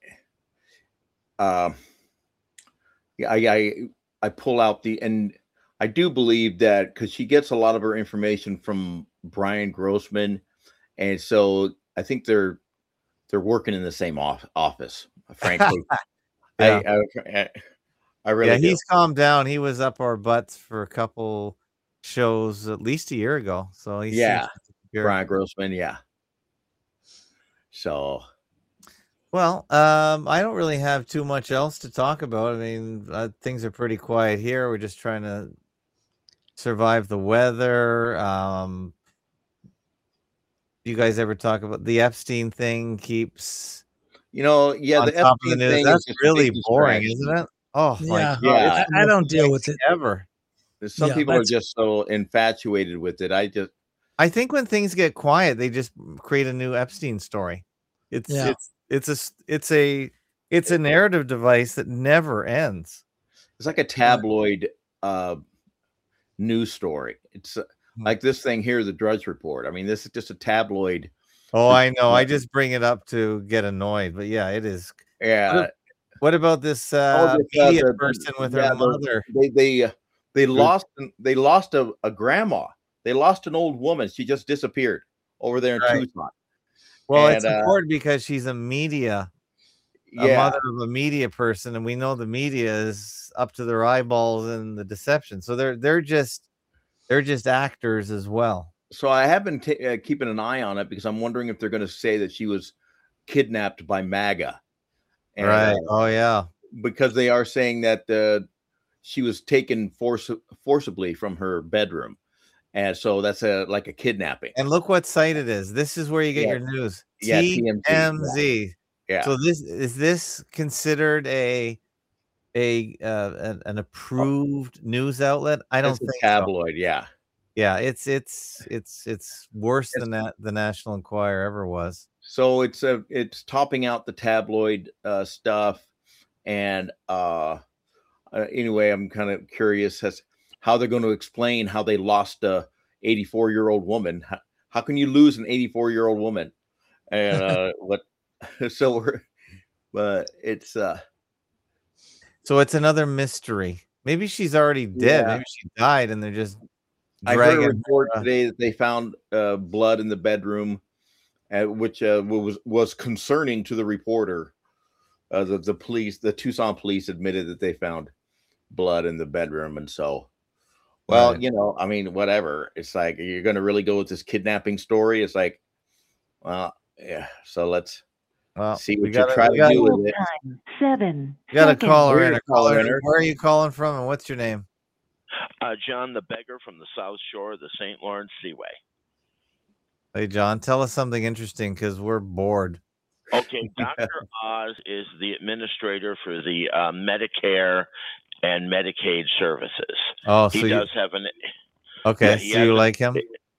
um, yeah, I, I, I pull out the, and I do believe that because she gets a lot of her information from Brian Grossman. And so I think they're, they're working in the same off, office, frankly.
Yeah.
I, I, I really
yeah,
do.
he's calmed down. He was up our butts for a couple shows at least a year ago. So he's
Yeah, Brian Grossman. Yeah. So,
Well, um, I don't really have too much else to talk about. I mean, uh, things are pretty quiet here. We're just trying to survive the weather. Um, you guys ever talk about the Epstein thing? Keeps
you know, yeah,
on
the
top of the
Epstein
news.
thing
That's
is just a
really
big
boring,
distraction.
isn't it? Oh my
Yeah.
god!
Yeah.
It's the
I, I
most
don't deal
boring
with
thing
it.
ever.
Some
Yeah,
people are
that's-
just so infatuated with it. I just,
I think when things get quiet, they just create a new Epstein story. It's
Yeah.
it's it's a s- it's a it's a narrative device that never ends.
it's like a tabloid uh, news story. It's uh,
Hmm.
like this thing here, the Drudge Report. I mean, this is just a tabloid.
Oh, I know. I just bring it up to get annoyed, but yeah, it is.
Yeah.
What, what about this uh,
Oh, this, uh,
media
the-
person with
yeah,
her
the-
mother?
They they uh, they lost they lost a, a grandma. They lost an old woman. She just disappeared over there in
Right.
Tucson.
Well,
And,
it's
uh,
important because she's a media, a
Yeah.
mother of a media person, and we know the media is up to their eyeballs in the deception. So they're they're just they're just actors as well.
So I have been ta- uh, keeping an eye on it because I'm wondering if they're going to say that she was kidnapped by MAGA. And,
Right.
uh,
Oh yeah.
because they are saying that uh, she was taken force forcibly from her bedroom, and so that's a like a kidnapping.
And look what site it is. This is where you get
Yeah.
your news.
Yeah,
T M Z.
T M Z. Yeah.
So this is this considered a a uh, an, an approved news outlet? I don't
It's a
think
tabloid.
so.
Yeah.
Yeah, it's it's it's it's worse than that the National Enquirer ever was.
So it's a it's topping out the tabloid uh, stuff, and uh, uh, anyway, I'm kind of curious as how they're going to explain how they lost a eighty-four year old woman. How, how can you lose an eighty-four year old woman? And uh, what? So we're, but it's uh,
So it's another mystery. Maybe she's already dead.
Yeah.
Maybe she died, and they're just.
I heard a
dragging
report
her, uh,
today that they found uh, blood in the bedroom, uh, which uh, was was concerning to the reporter. Uh, the the police, the Tucson police, admitted that they found blood in the bedroom, and so, well,
Right.
you know, I mean, whatever. It's like you're going to really go with this kidnapping story. It's like, well, yeah. So let's
Well,
see
we
what
gotta-
you try
we
to
gotta-
do with it.
Seven.
You got a
seconds.
caller in.
We're
A
a caller
caller.
in.
Where are you calling from, and what's your name?
Uh, John the Beggar from the South Shore of the Saint Lawrence Seaway.
Hey, John, tell us something interesting because we're bored.
Okay, Doctor Oz is the administrator for the uh, Medicare and Medicaid services.
Oh,
he
so you-
does have an.
Okay,
Yeah, he
so
has
you
a-
like him?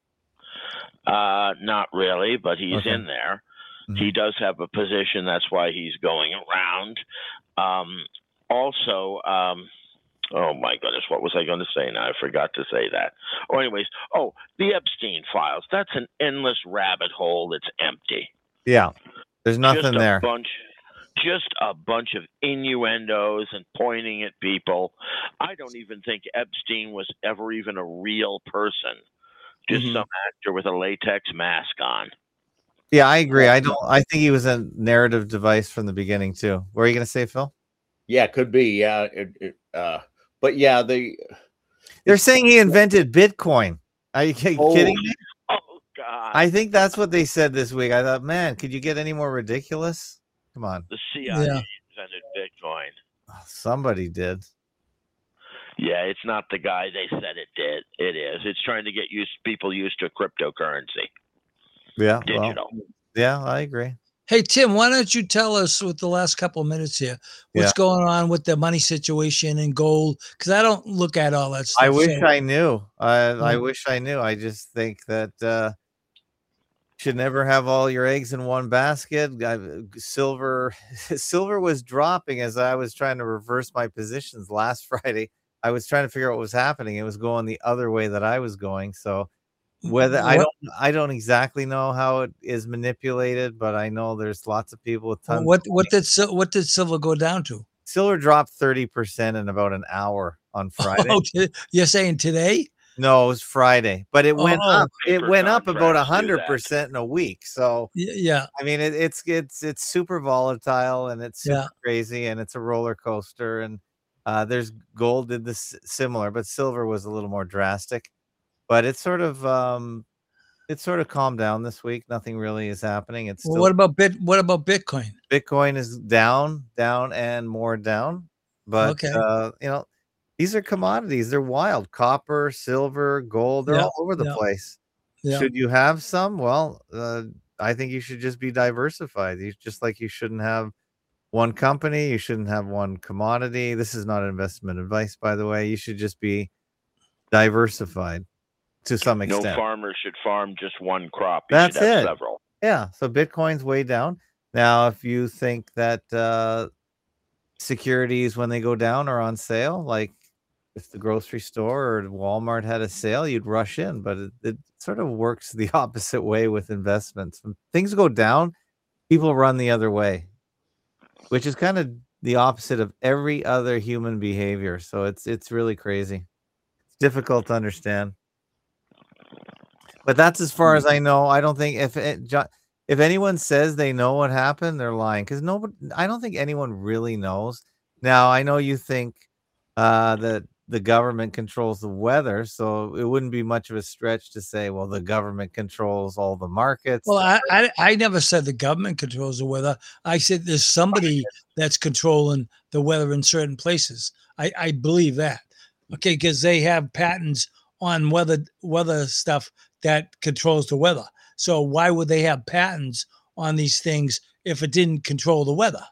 Uh, not really, but he's
Okay.
in there.
Mhm.
He does have a position. That's why he's going around. Um, also, um, oh my goodness, what was I going to say now? I forgot to say that. Oh, anyways, oh, the Epstein files. That's an endless rabbit hole that's empty.
Yeah, there's nothing
just a
there.
Bunch, just a bunch of innuendos and pointing at people. I don't even think Epstein was ever even a real person. Just
Mhm.
some actor with a latex mask on.
Yeah, I agree. I don't. I think he was a narrative device from the beginning too. What are you going to say, Phil?
Yeah, could be. Yeah, it, it, uh, but yeah, they
They're saying he invented Bitcoin. Are you ki-
Oh.
kidding me?
Oh God!
I think that's what they said this week. I thought, man, could you get any more ridiculous? Come on,
The C I A
Yeah.
invented Bitcoin.
somebody did.
Yeah, it's not the guy they said it did. It is. It's trying to get used people used to cryptocurrency.
Yeah,
Digital.
well, yeah, I agree.
Hey, Tim, why don't you tell us with the last couple of minutes here what's
Yeah.
going on with the money situation and gold? Because I don't look at all that stuff.
I wish
so-
I knew. I I
Yeah.
wish I knew. I just think that uh, should never have all your eggs in one basket. I, silver, silver was dropping as I was trying to reverse my positions last Friday. I was trying to figure out what was happening. It was going the other way that I was going. So whether I
What-
don't, I don't exactly know how it is manipulated, but I know there's lots of people with tons.
What what did sil- what did silver go down to?
Silver dropped thirty percent in about an hour on Friday.
Oh, t- you're saying today?
No, it was Friday, but it went
Oh.
up. It
Paper
went up about a
contracts do
hundred
that.
percent in a week. So
Y- yeah.
I mean, it, it's it's it's super volatile and it's super
Yeah.
crazy and it's a roller coaster. And uh, there's gold did this similar, but silver was a little more drastic. But it's sort of um, it's sort of calmed down this week. Nothing really is happening. It's
Well,
still
what about bit? What about Bitcoin?
Bitcoin is down, down, and more down. But
Okay.
uh, you know, these are commodities. They're wild. Copper, silver, gold, they're
Yeah,
all over the
yeah,
place.
yeah.
Should you have some? Well, uh, I think you should just be diversified. You just like you shouldn't have one company, you shouldn't have one commodity. This is not investment advice, by the way. You should just be diversified to some
No
extent.
farmer should farm just one crop. You
That's
should have
it.
several.
Yeah. So Bitcoin's way down. Now, if you think that uh, securities, when they go down, are on sale, like if the grocery store or Walmart had a sale, you'd rush in. But it, it sort of works the opposite way with investments. When things go down, people run the other way, which is kind of the opposite of every other human behavior. So it's it's really crazy. It's difficult to understand. But that's as far as I know. I don't think if it, Jo- if anyone says they know what happened, they're lying because nobody. I don't think anyone really knows. Now I know you think uh, that the government controls the weather, so it wouldn't be much of a stretch to say, well, the government controls all the markets.
Well, I, I I never said the government controls the weather. I said there's somebody that's controlling the weather in certain places. I, I believe that. Okay, because they have patents on weather weather stuff that controls the weather. So why would they have patents on these things if it didn't control the weather?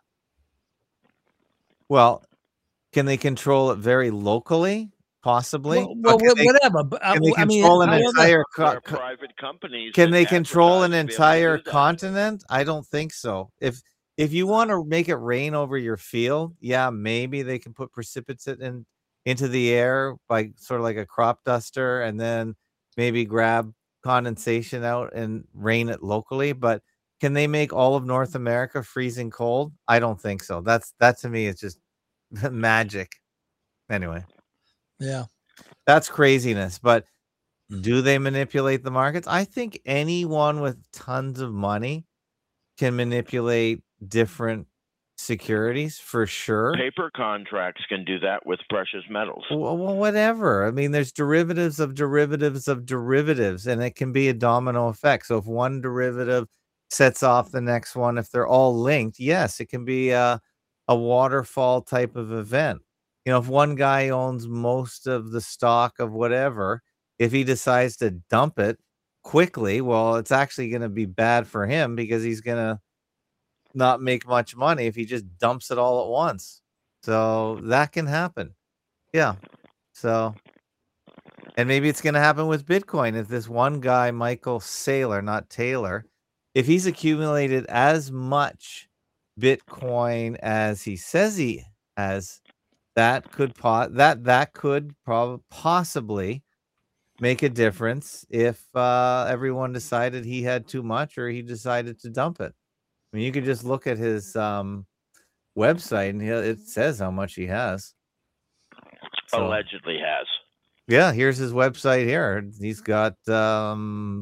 Well, can they control it very locally? Possibly.
Well, well
But can they-
whatever. But uh,
Can they
I mean,
control an
however-
entire?
There
Co-
are private companies.
Can
that
they control an
advertise to be able to
entire
do that.
continent? I don't think so. If if you want to make it rain over your field, yeah, maybe they can put precipitate in into the air by sort of like a crop duster, and then maybe grab condensation out and rain it locally. But can they make all of North America freezing cold? I don't think so. That's that to me is just magic. Anyway.
Yeah.
That's craziness. But do they manipulate the markets? I think anyone with tons of money can manipulate different securities for sure.
Paper contracts can do that with precious metals.
Well, well, whatever. I mean, there's derivatives of derivatives of derivatives, and it can be a domino effect. So if one derivative sets off the next one, if they're all linked, yes, it can be a, a waterfall type of event. You know, if one guy owns most of the stock of whatever, if he decides to dump it quickly, well, it's actually going to be bad for him because he's going to not make much money if he just dumps it all at once. So that can happen. Yeah. So, and maybe it's going to happen with Bitcoin. If this one guy, Michael Saylor, not Taylor, if he's accumulated as much Bitcoin as he says he has, that could po- that that could probably possibly make a difference if uh, everyone decided he had too much or he decided to dump it. I mean, you could just look at his um, website and he, it says how much he has. So,
Allegedly has.
yeah, here's his website here. He's got um,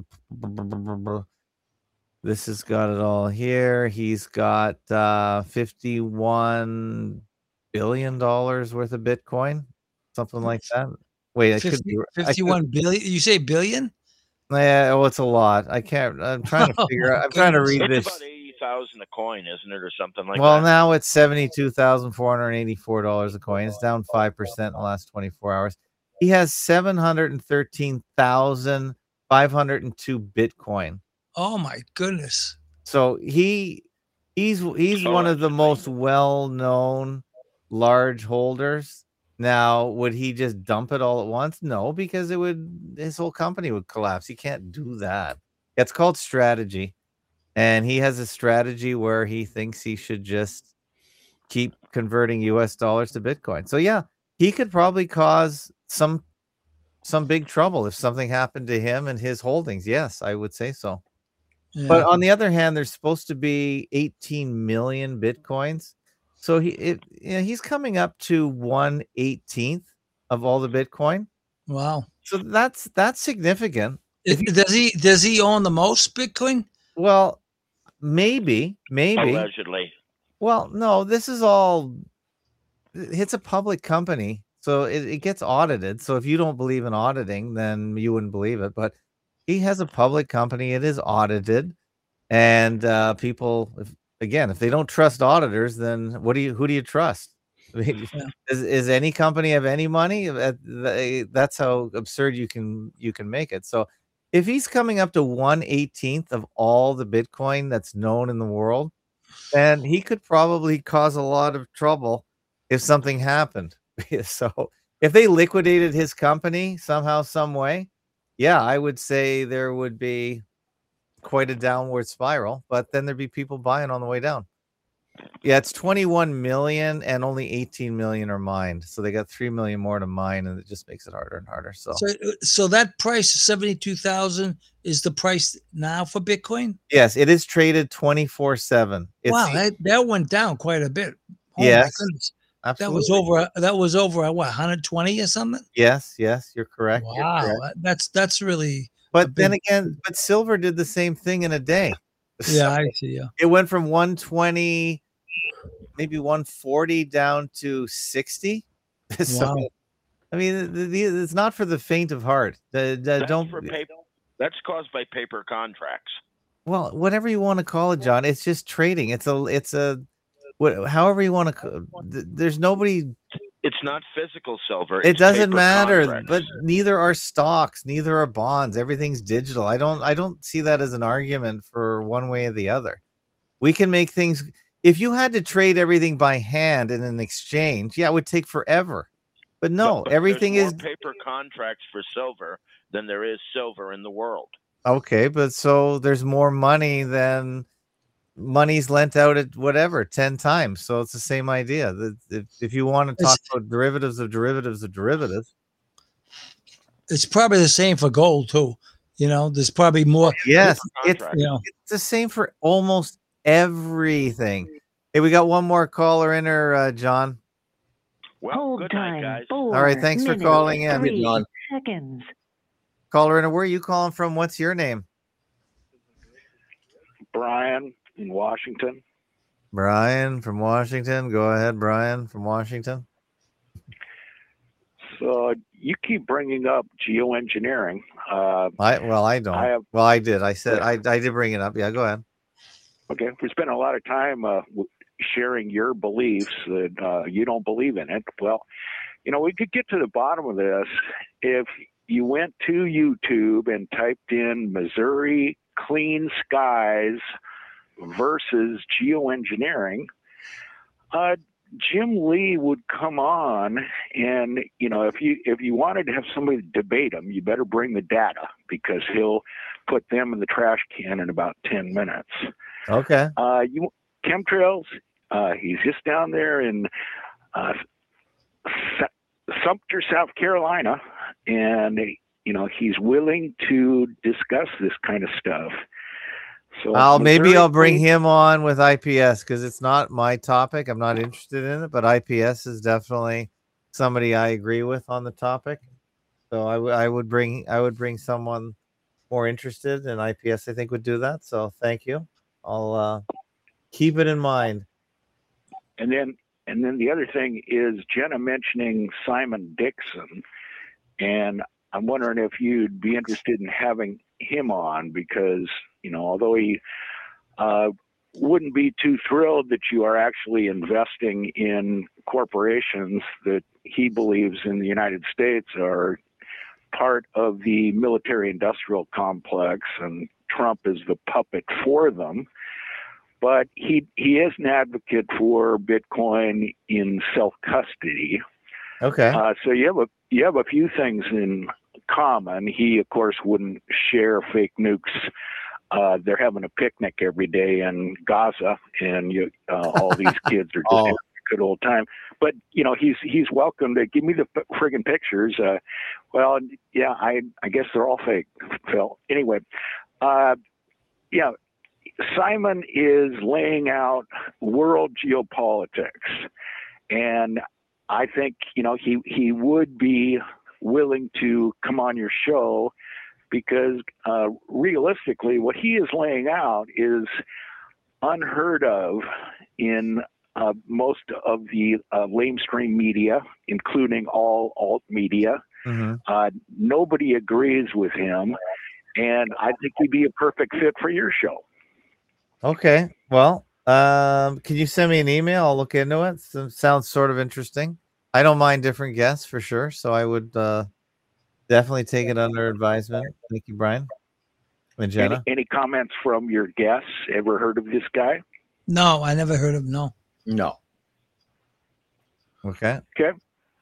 this has got it all here. He's got uh, fifty-one billion dollars worth of Bitcoin, something like that. Wait, I could be I could-
fifty-one billion. You say billion?
Yeah, well, it's a lot. I can't. I'm trying to
Oh
figure
my
out. I'm trying to
goodness.
read
It's
this.
about eighty thousand a coin, isn't it, or something like
Well,
that?
now it's seventy-two thousand four hundred eighty-four dollars a coin. It's down five percent in the last twenty-four hours. He has seven hundred thirteen thousand five hundred two Bitcoin.
Oh my goodness.
So he he's he's one of the most well-known large holders. Now, would he just dump it all at once? No, because it would his whole company would collapse. He can't do that. It's called strategy. And he has a strategy where he thinks he should just keep converting U S dollars to Bitcoin. So yeah, he could probably cause some some big trouble if something happened to him and his holdings. Yes, I would say so. But
Yeah.
on the other hand, there's supposed to be eighteen million Bitcoins. So he it, you know, he's coming up to one eighteenth of all the Bitcoin.
Wow.
So that's that's significant.
Is- does he does he own the most Bitcoin?
Well, maybe, maybe.
Allegedly.
Well, no, this is all it's a public company, so it, it gets audited. So if you don't believe in auditing, then you wouldn't believe it. But he has a public company, it is audited, and uh, people if, again, if they don't trust auditors, then what do you who do you trust? I mean,
Yeah.
is, is any company have any money? That- they- That's how absurd you can you can make it. So if he's coming up to one eighteenth of all the Bitcoin that's known in the world, then he could probably cause a lot of trouble if something happened. So if they liquidated his company somehow, some way, yeah, I would say there would be quite a downward spiral, but then there'd be people buying on the way down. Yeah, it's twenty-one million and only eighteen million are mined. So they got three million more to mine, and it just makes it harder and harder. So,
So so that price seventy-two thousand is the price now for Bitcoin?
yes, it is traded twenty-four seven. It's
Wow, that, that went down quite a bit. Oh
Yes,
my goodness. That
absolutely.
was over that was over at what, one hundred twenty or something?
Yes, yes, you're correct. you're
Wow,
correct.
that- that's that's really
But then
big-
again, but silver did the same thing in a day.
yeah, I see. Yeah.
It went from one twenty, maybe one forty down to sixty. So,
Wow.
I mean, the, the, it's not for the faint of heart. The, the,
That's
don't
for paper. That's caused by paper contracts.
well, whatever you want to call it, John. It's just trading. It's a, it's a, what, however you want to. There's nobody.
It's It's not physical silver.
It
it's
doesn't
paper
matter,
contracts.
but neither are stocks, neither are bonds. Everything's digital. I don't I don't see that as an argument for one way or the other. We can make things. If you had to trade everything by hand in an exchange, yeah, it would take forever. But no,
But
everything
there's
is
more paper contracts for silver than there is silver in the world.
okay, but so there's more money than money's lent out at whatever ten times. So it's the same idea. The- If, if you want to talk about derivatives of derivatives of derivatives,
It's probably the same for gold too. You know, there's probably more.
yes, it's,
you know,
it's the same for almost everything. Hey, we got one more caller in here, uh, John.
Well, good night, guys.
All right, thanks for calling in.
three
John.
seconds.
Caller in, where are you calling from? What's your name?
Brian in Washington.
Brian from Washington. Go ahead, Brian from Washington.
So you keep bringing up geoengineering. Uh,
I well, I don't.
I have-
well, I did. I said I I did bring it up. Yeah, go ahead.
okay, we spent a lot of time uh, w- sharing your beliefs that uh, you don't believe in it. Well, you know, we could get to the bottom of this if you went to YouTube and typed in Missouri clean skies versus geoengineering. Uh, Jim Lee would come on, and you know, if you if you wanted to have somebody debate him, you better bring the data because he'll put them in the trash can in about ten minutes.
Okay.
Uh, you chemtrails. Uh, he's just down there in uh, Su- Sumter, South Carolina, and you know he's willing to discuss this kind of stuff. So
I'll maybe
Missouri
I'll bring
clean-
him on with I P S because it's not my topic. I'm not interested in it, but I P S is definitely somebody I agree with on the topic. So I, w- I would bring I would bring someone more interested, and I P S I think would do that. So thank you. I'll uh, keep it in mind.
And then, and then the other thing is Jenna mentioning Simon Dixon, and I'm wondering if you'd be interested in having him on because you know, although he uh, wouldn't be too thrilled that you are actually investing in corporations that he believes in the United States are part of the military-industrial complex, and Trump is the puppet for them. But he he is an advocate for Bitcoin in self-custody.
Okay.
Uh, so you have a you have a few things in common. He, of course, wouldn't share fake nukes. Uh, they're having a picnic every day in Gaza, and you, uh, all these kids are just
Oh.
having a good old time. But you know, he's he's welcome to give me the f- friggin' pictures. Uh, well, yeah, I I guess they're all fake, Phil. Anyway, uh, yeah. Simon is laying out world geopolitics, and I think you know he he would be willing to come on your show because uh, realistically, what he is laying out is unheard of in uh, most of the uh, lamestream media, including all alt media.
Mm-hmm.
Uh, nobody agrees with him, and I think he'd be a perfect fit for your show.
Okay. Well, um, can you send me an email? I'll look into it. So, sounds sort of interesting. I don't mind different guests for sure. So I would uh, definitely take it under advisement. Thank you, Brian. And
Any,
Jenna.
any comments from your guests? Ever heard of this guy?
No, I never heard of him. No.
No.
Okay.
Okay.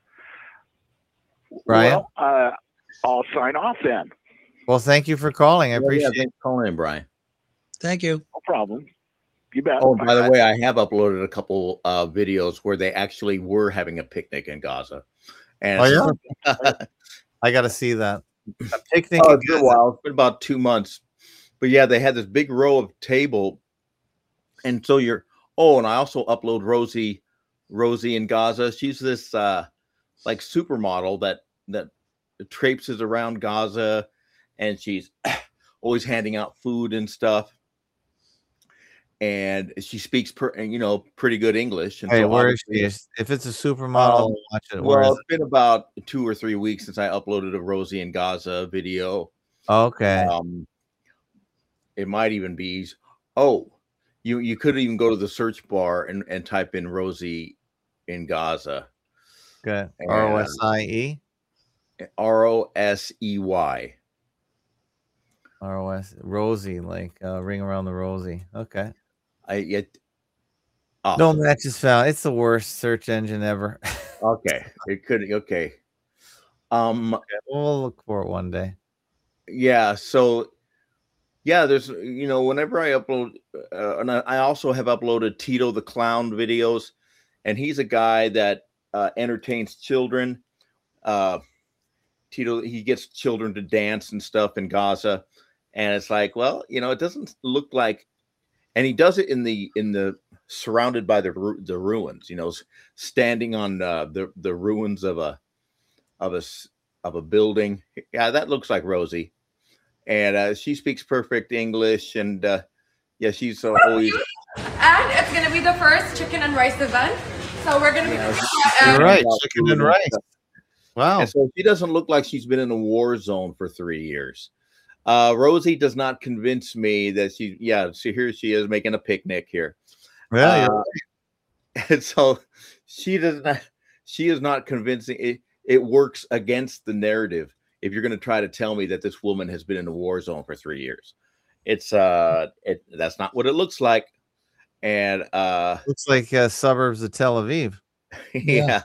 Brian?
Well, uh, I'll sign off then.
Well, thank you for calling. I
Yeah, yeah,
appreciate it.
thanks for calling in, Brian.
Thank you.
No problem. You bet.
Oh, by the way, I have uploaded a couple uh, videos where they actually were having a picnic in Gaza. And
Oh, yeah? I got to see that. A picnic
Oh,
in
it's been a
Gaza.
while. It's been about two months. But yeah, they had this big row of table. And so you're, oh, and I also upload Rosie, Rosie in Gaza. She's this uh, like supermodel that, that traipses around Gaza, and she's always handing out food and stuff. And she speaks, per, you know, pretty good English. And
Hey,
so
where is
obviously-
she? If it's a supermodel,
Um,
I'll watch it. Where
well,
is
it's been about two or three weeks since I uploaded a Rosie in Gaza video.
Okay.
Um, it might even be. Oh, you you could even go to the search bar and, and type in Rosie in Gaza.
Okay. R O S I E?
R O S E Y.
R O S Rosie, like uh, Ring Around the Rosie. Okay.
I yet. Oh.
No matches found. It's the worst search engine ever.
Okay. It could. Okay. Um.
Okay, we'll look for it one day.
Yeah. So. Yeah, there's, you know, whenever I upload, uh, and I, I also have uploaded Tito the Clown videos, and he's a guy that uh, entertains children. Uh, Tito, he gets children to dance and stuff in Gaza, and it's like, well, you know, it doesn't look like, and he does it in the in the surrounded by the ru- the ruins, you know, standing on uh, the the ruins of a of a of a building. Yeah, that looks like Rosie. And uh, she speaks perfect English, and uh, yeah, she's uh, always.
And it's gonna be the first chicken and rice event, so we're gonna be.
Yeah,
You're right, chicken and rice. Wow.
And so she doesn't look like she's been in a war zone for three years. Uh, Rosie does not convince me that she. Yeah, so here she is making a picnic here.
Yeah.
Uh, and so she does not. She is not convincing. It, it works against the narrative. If you're going to try to tell me that this woman has been in a war zone for three years, it's uh, it that's not what it looks like, and uh,
looks like uh, suburbs of Tel Aviv.
yeah,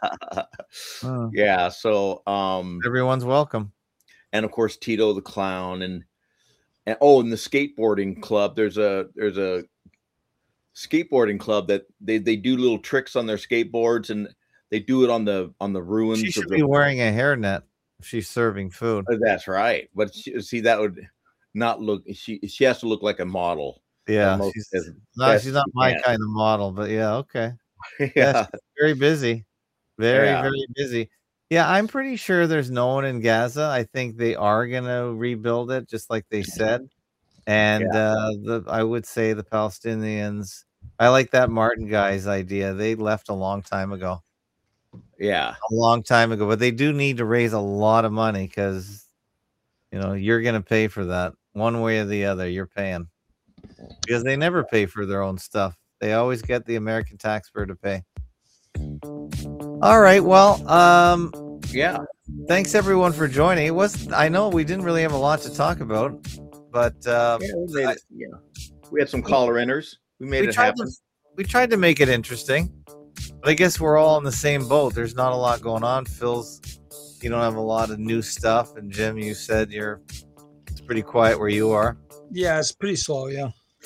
Oh.
yeah. So um,
Everyone's welcome,
and of course Tito the Clown, and and oh, in the skateboarding club, there's a there's a skateboarding club that they they do little tricks on their skateboards, and they do it on the on the ruins.
She should
of
be
the,
wearing a hairnet if she's serving food.
That's right, but she, see that would not look. She she has to look like a model.
Yeah,
almost
she's
as
no,
best
she's not
she
my
can.
kind of model, but yeah, okay.
Yeah.
she's very busy, very
Yeah.
very busy. Yeah, I'm pretty sure there's no one in Gaza. I think they are gonna rebuild it, just like they said. And
Yeah.
uh, the I would say the Palestinians. I like that Martin guy's idea. They left a long time ago.
Yeah.
A long time ago, but they do need to raise a lot of money because you know you're going to pay for that one way or the other. You're paying because they never pay for their own stuff. They always get the American taxpayer to pay. All right, well, um,
yeah.
Thanks everyone for joining. It was I know we didn't really have a lot to talk about, but uh,
Yeah, we, made it, yeah. we had some caller inners. We made
we
it
tried
happen.
to we tried to make it interesting. But I guess we're all in the same boat. There's not a lot going on. Phil's, you don't have a lot of new stuff. And Jim, you said you're, it's pretty quiet where you are.
Yeah, it's pretty slow. Yeah.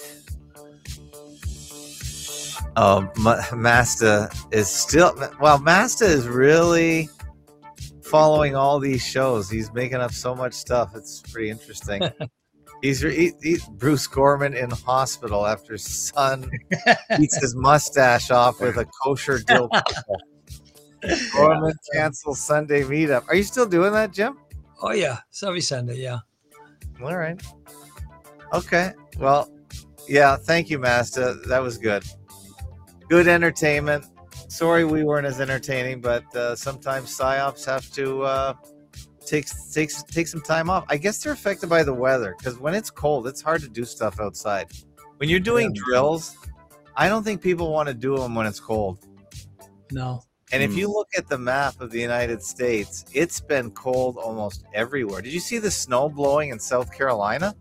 Oh, Ma- Masta is still, well, Masta is really following all these shows. He's making up so much stuff. It's pretty interesting. He's he, he, Bruce Gorman in hospital after his son eats his mustache off with a kosher dill pickle. Gorman cancels Sunday meetup. Are you still doing that, Jim?
Oh yeah, it's every Sunday. Yeah.
All right. Okay. Well, yeah. Thank you, Masta. That was good. Good entertainment. Sorry we weren't as entertaining, but uh, sometimes psyops have to uh, take take take some time off. I guess they're affected by the weather because when it's cold, it's hard to do stuff outside. When you're doing
Yeah.
drills, I don't think people want to do them when it's cold.
No.
And if you look at the map of the United States, it's been cold almost everywhere. Did you see the snow blowing in South Carolina?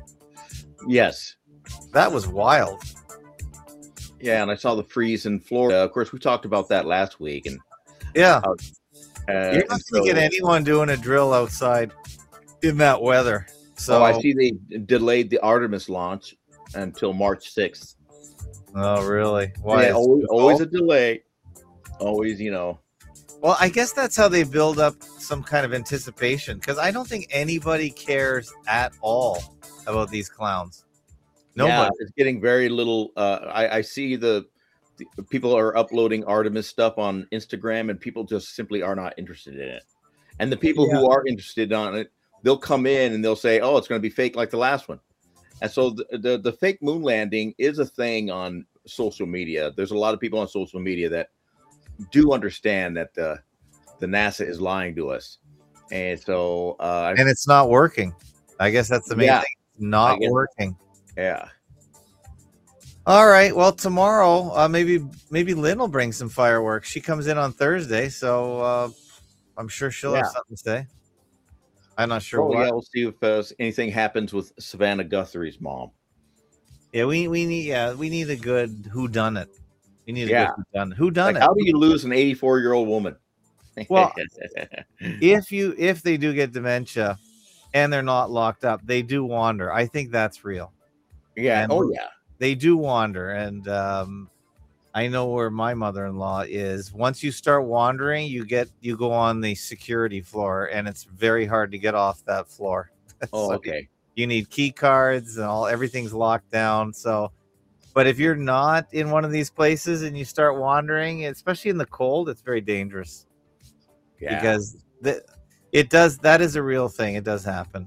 Yes.
That was wild.
Yeah, and I saw the freeze in Florida. Of course, we talked about that last week, and
Yeah.
uh,
You're not
and
going to get
so-
anyone doing a drill outside in that weather. So
So I see they delayed the Artemis launch until March sixth.
Oh, really? Why?
Yeah,
It's
always,
too
always
cold?
a delay. Always, you know.
Well, I guess that's how they build up some kind of anticipation because I don't think anybody cares at all about these clowns. Nobody.
Yeah, it's getting very little. Uh, I, I see the, the people are uploading Artemis stuff on Instagram, and people just simply are not interested in it. And the people who
Yeah.
are interested on it, they'll come in and they'll say, "Oh, it's going to be fake like the last one." And so the, the the fake moon landing is a thing on social media. There's a lot of people on social media that do understand that the the NASA is lying to us, and so uh,
And it's not working. I guess that's the main
Yeah.
thing. It's not
I guess-
working.
Yeah.
All right. Well, tomorrow, uh, maybe maybe Lynn will bring some fireworks. She comes in on Thursday, so uh, I'm sure she'll
Yeah.
have something to say. I'm not sure
Oh,
what.
yeah, we'll see if uh, anything happens with Savannah Guthrie's mom.
Yeah, we we need yeah we need a good who done it. We need a
Yeah.
good who done who done
Like,
it.
how do you lose an eighty-four year old woman?
Well, if you if they do get dementia and they're not locked up, they do wander. I think that's real.
Yeah.
And
Oh, yeah.
they do wander, and um, I know where my mother-in-law is. Once you start wandering, you get you go on the security floor, and it's very hard to get off that floor.
Oh,
So
okay.
You need key cards and all. Everything's locked down. So, but if you're not in one of these places and you start wandering, especially in the cold, it's very dangerous.
Yeah.
Because the, it does. That is a real thing. It does happen.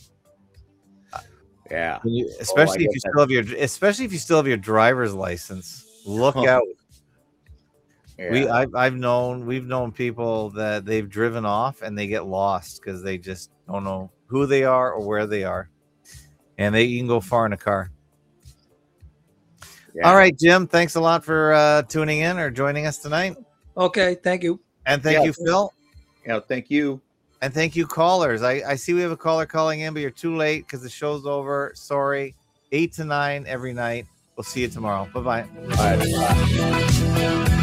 Yeah.
When you-
Oh, I
especially if
guess
you
that-
still have your especially if you still have your driver's license. Look
Huh.
out. We
Yeah.
I've I've known we've known people that they've driven off and they get lost because they just don't know who they are or where they are. And they you can go far in a car.
Yeah.
All right, Jim. Thanks a lot for uh, tuning in or joining us tonight.
Okay, thank you.
And thank
Yeah.
you, Phil.
Yeah, thank you.
And thank you, callers. I, I see we have a caller calling in, but you're too late because the show's over. Sorry. Eight to nine every night. We'll see you tomorrow. Bye-bye.
Bye.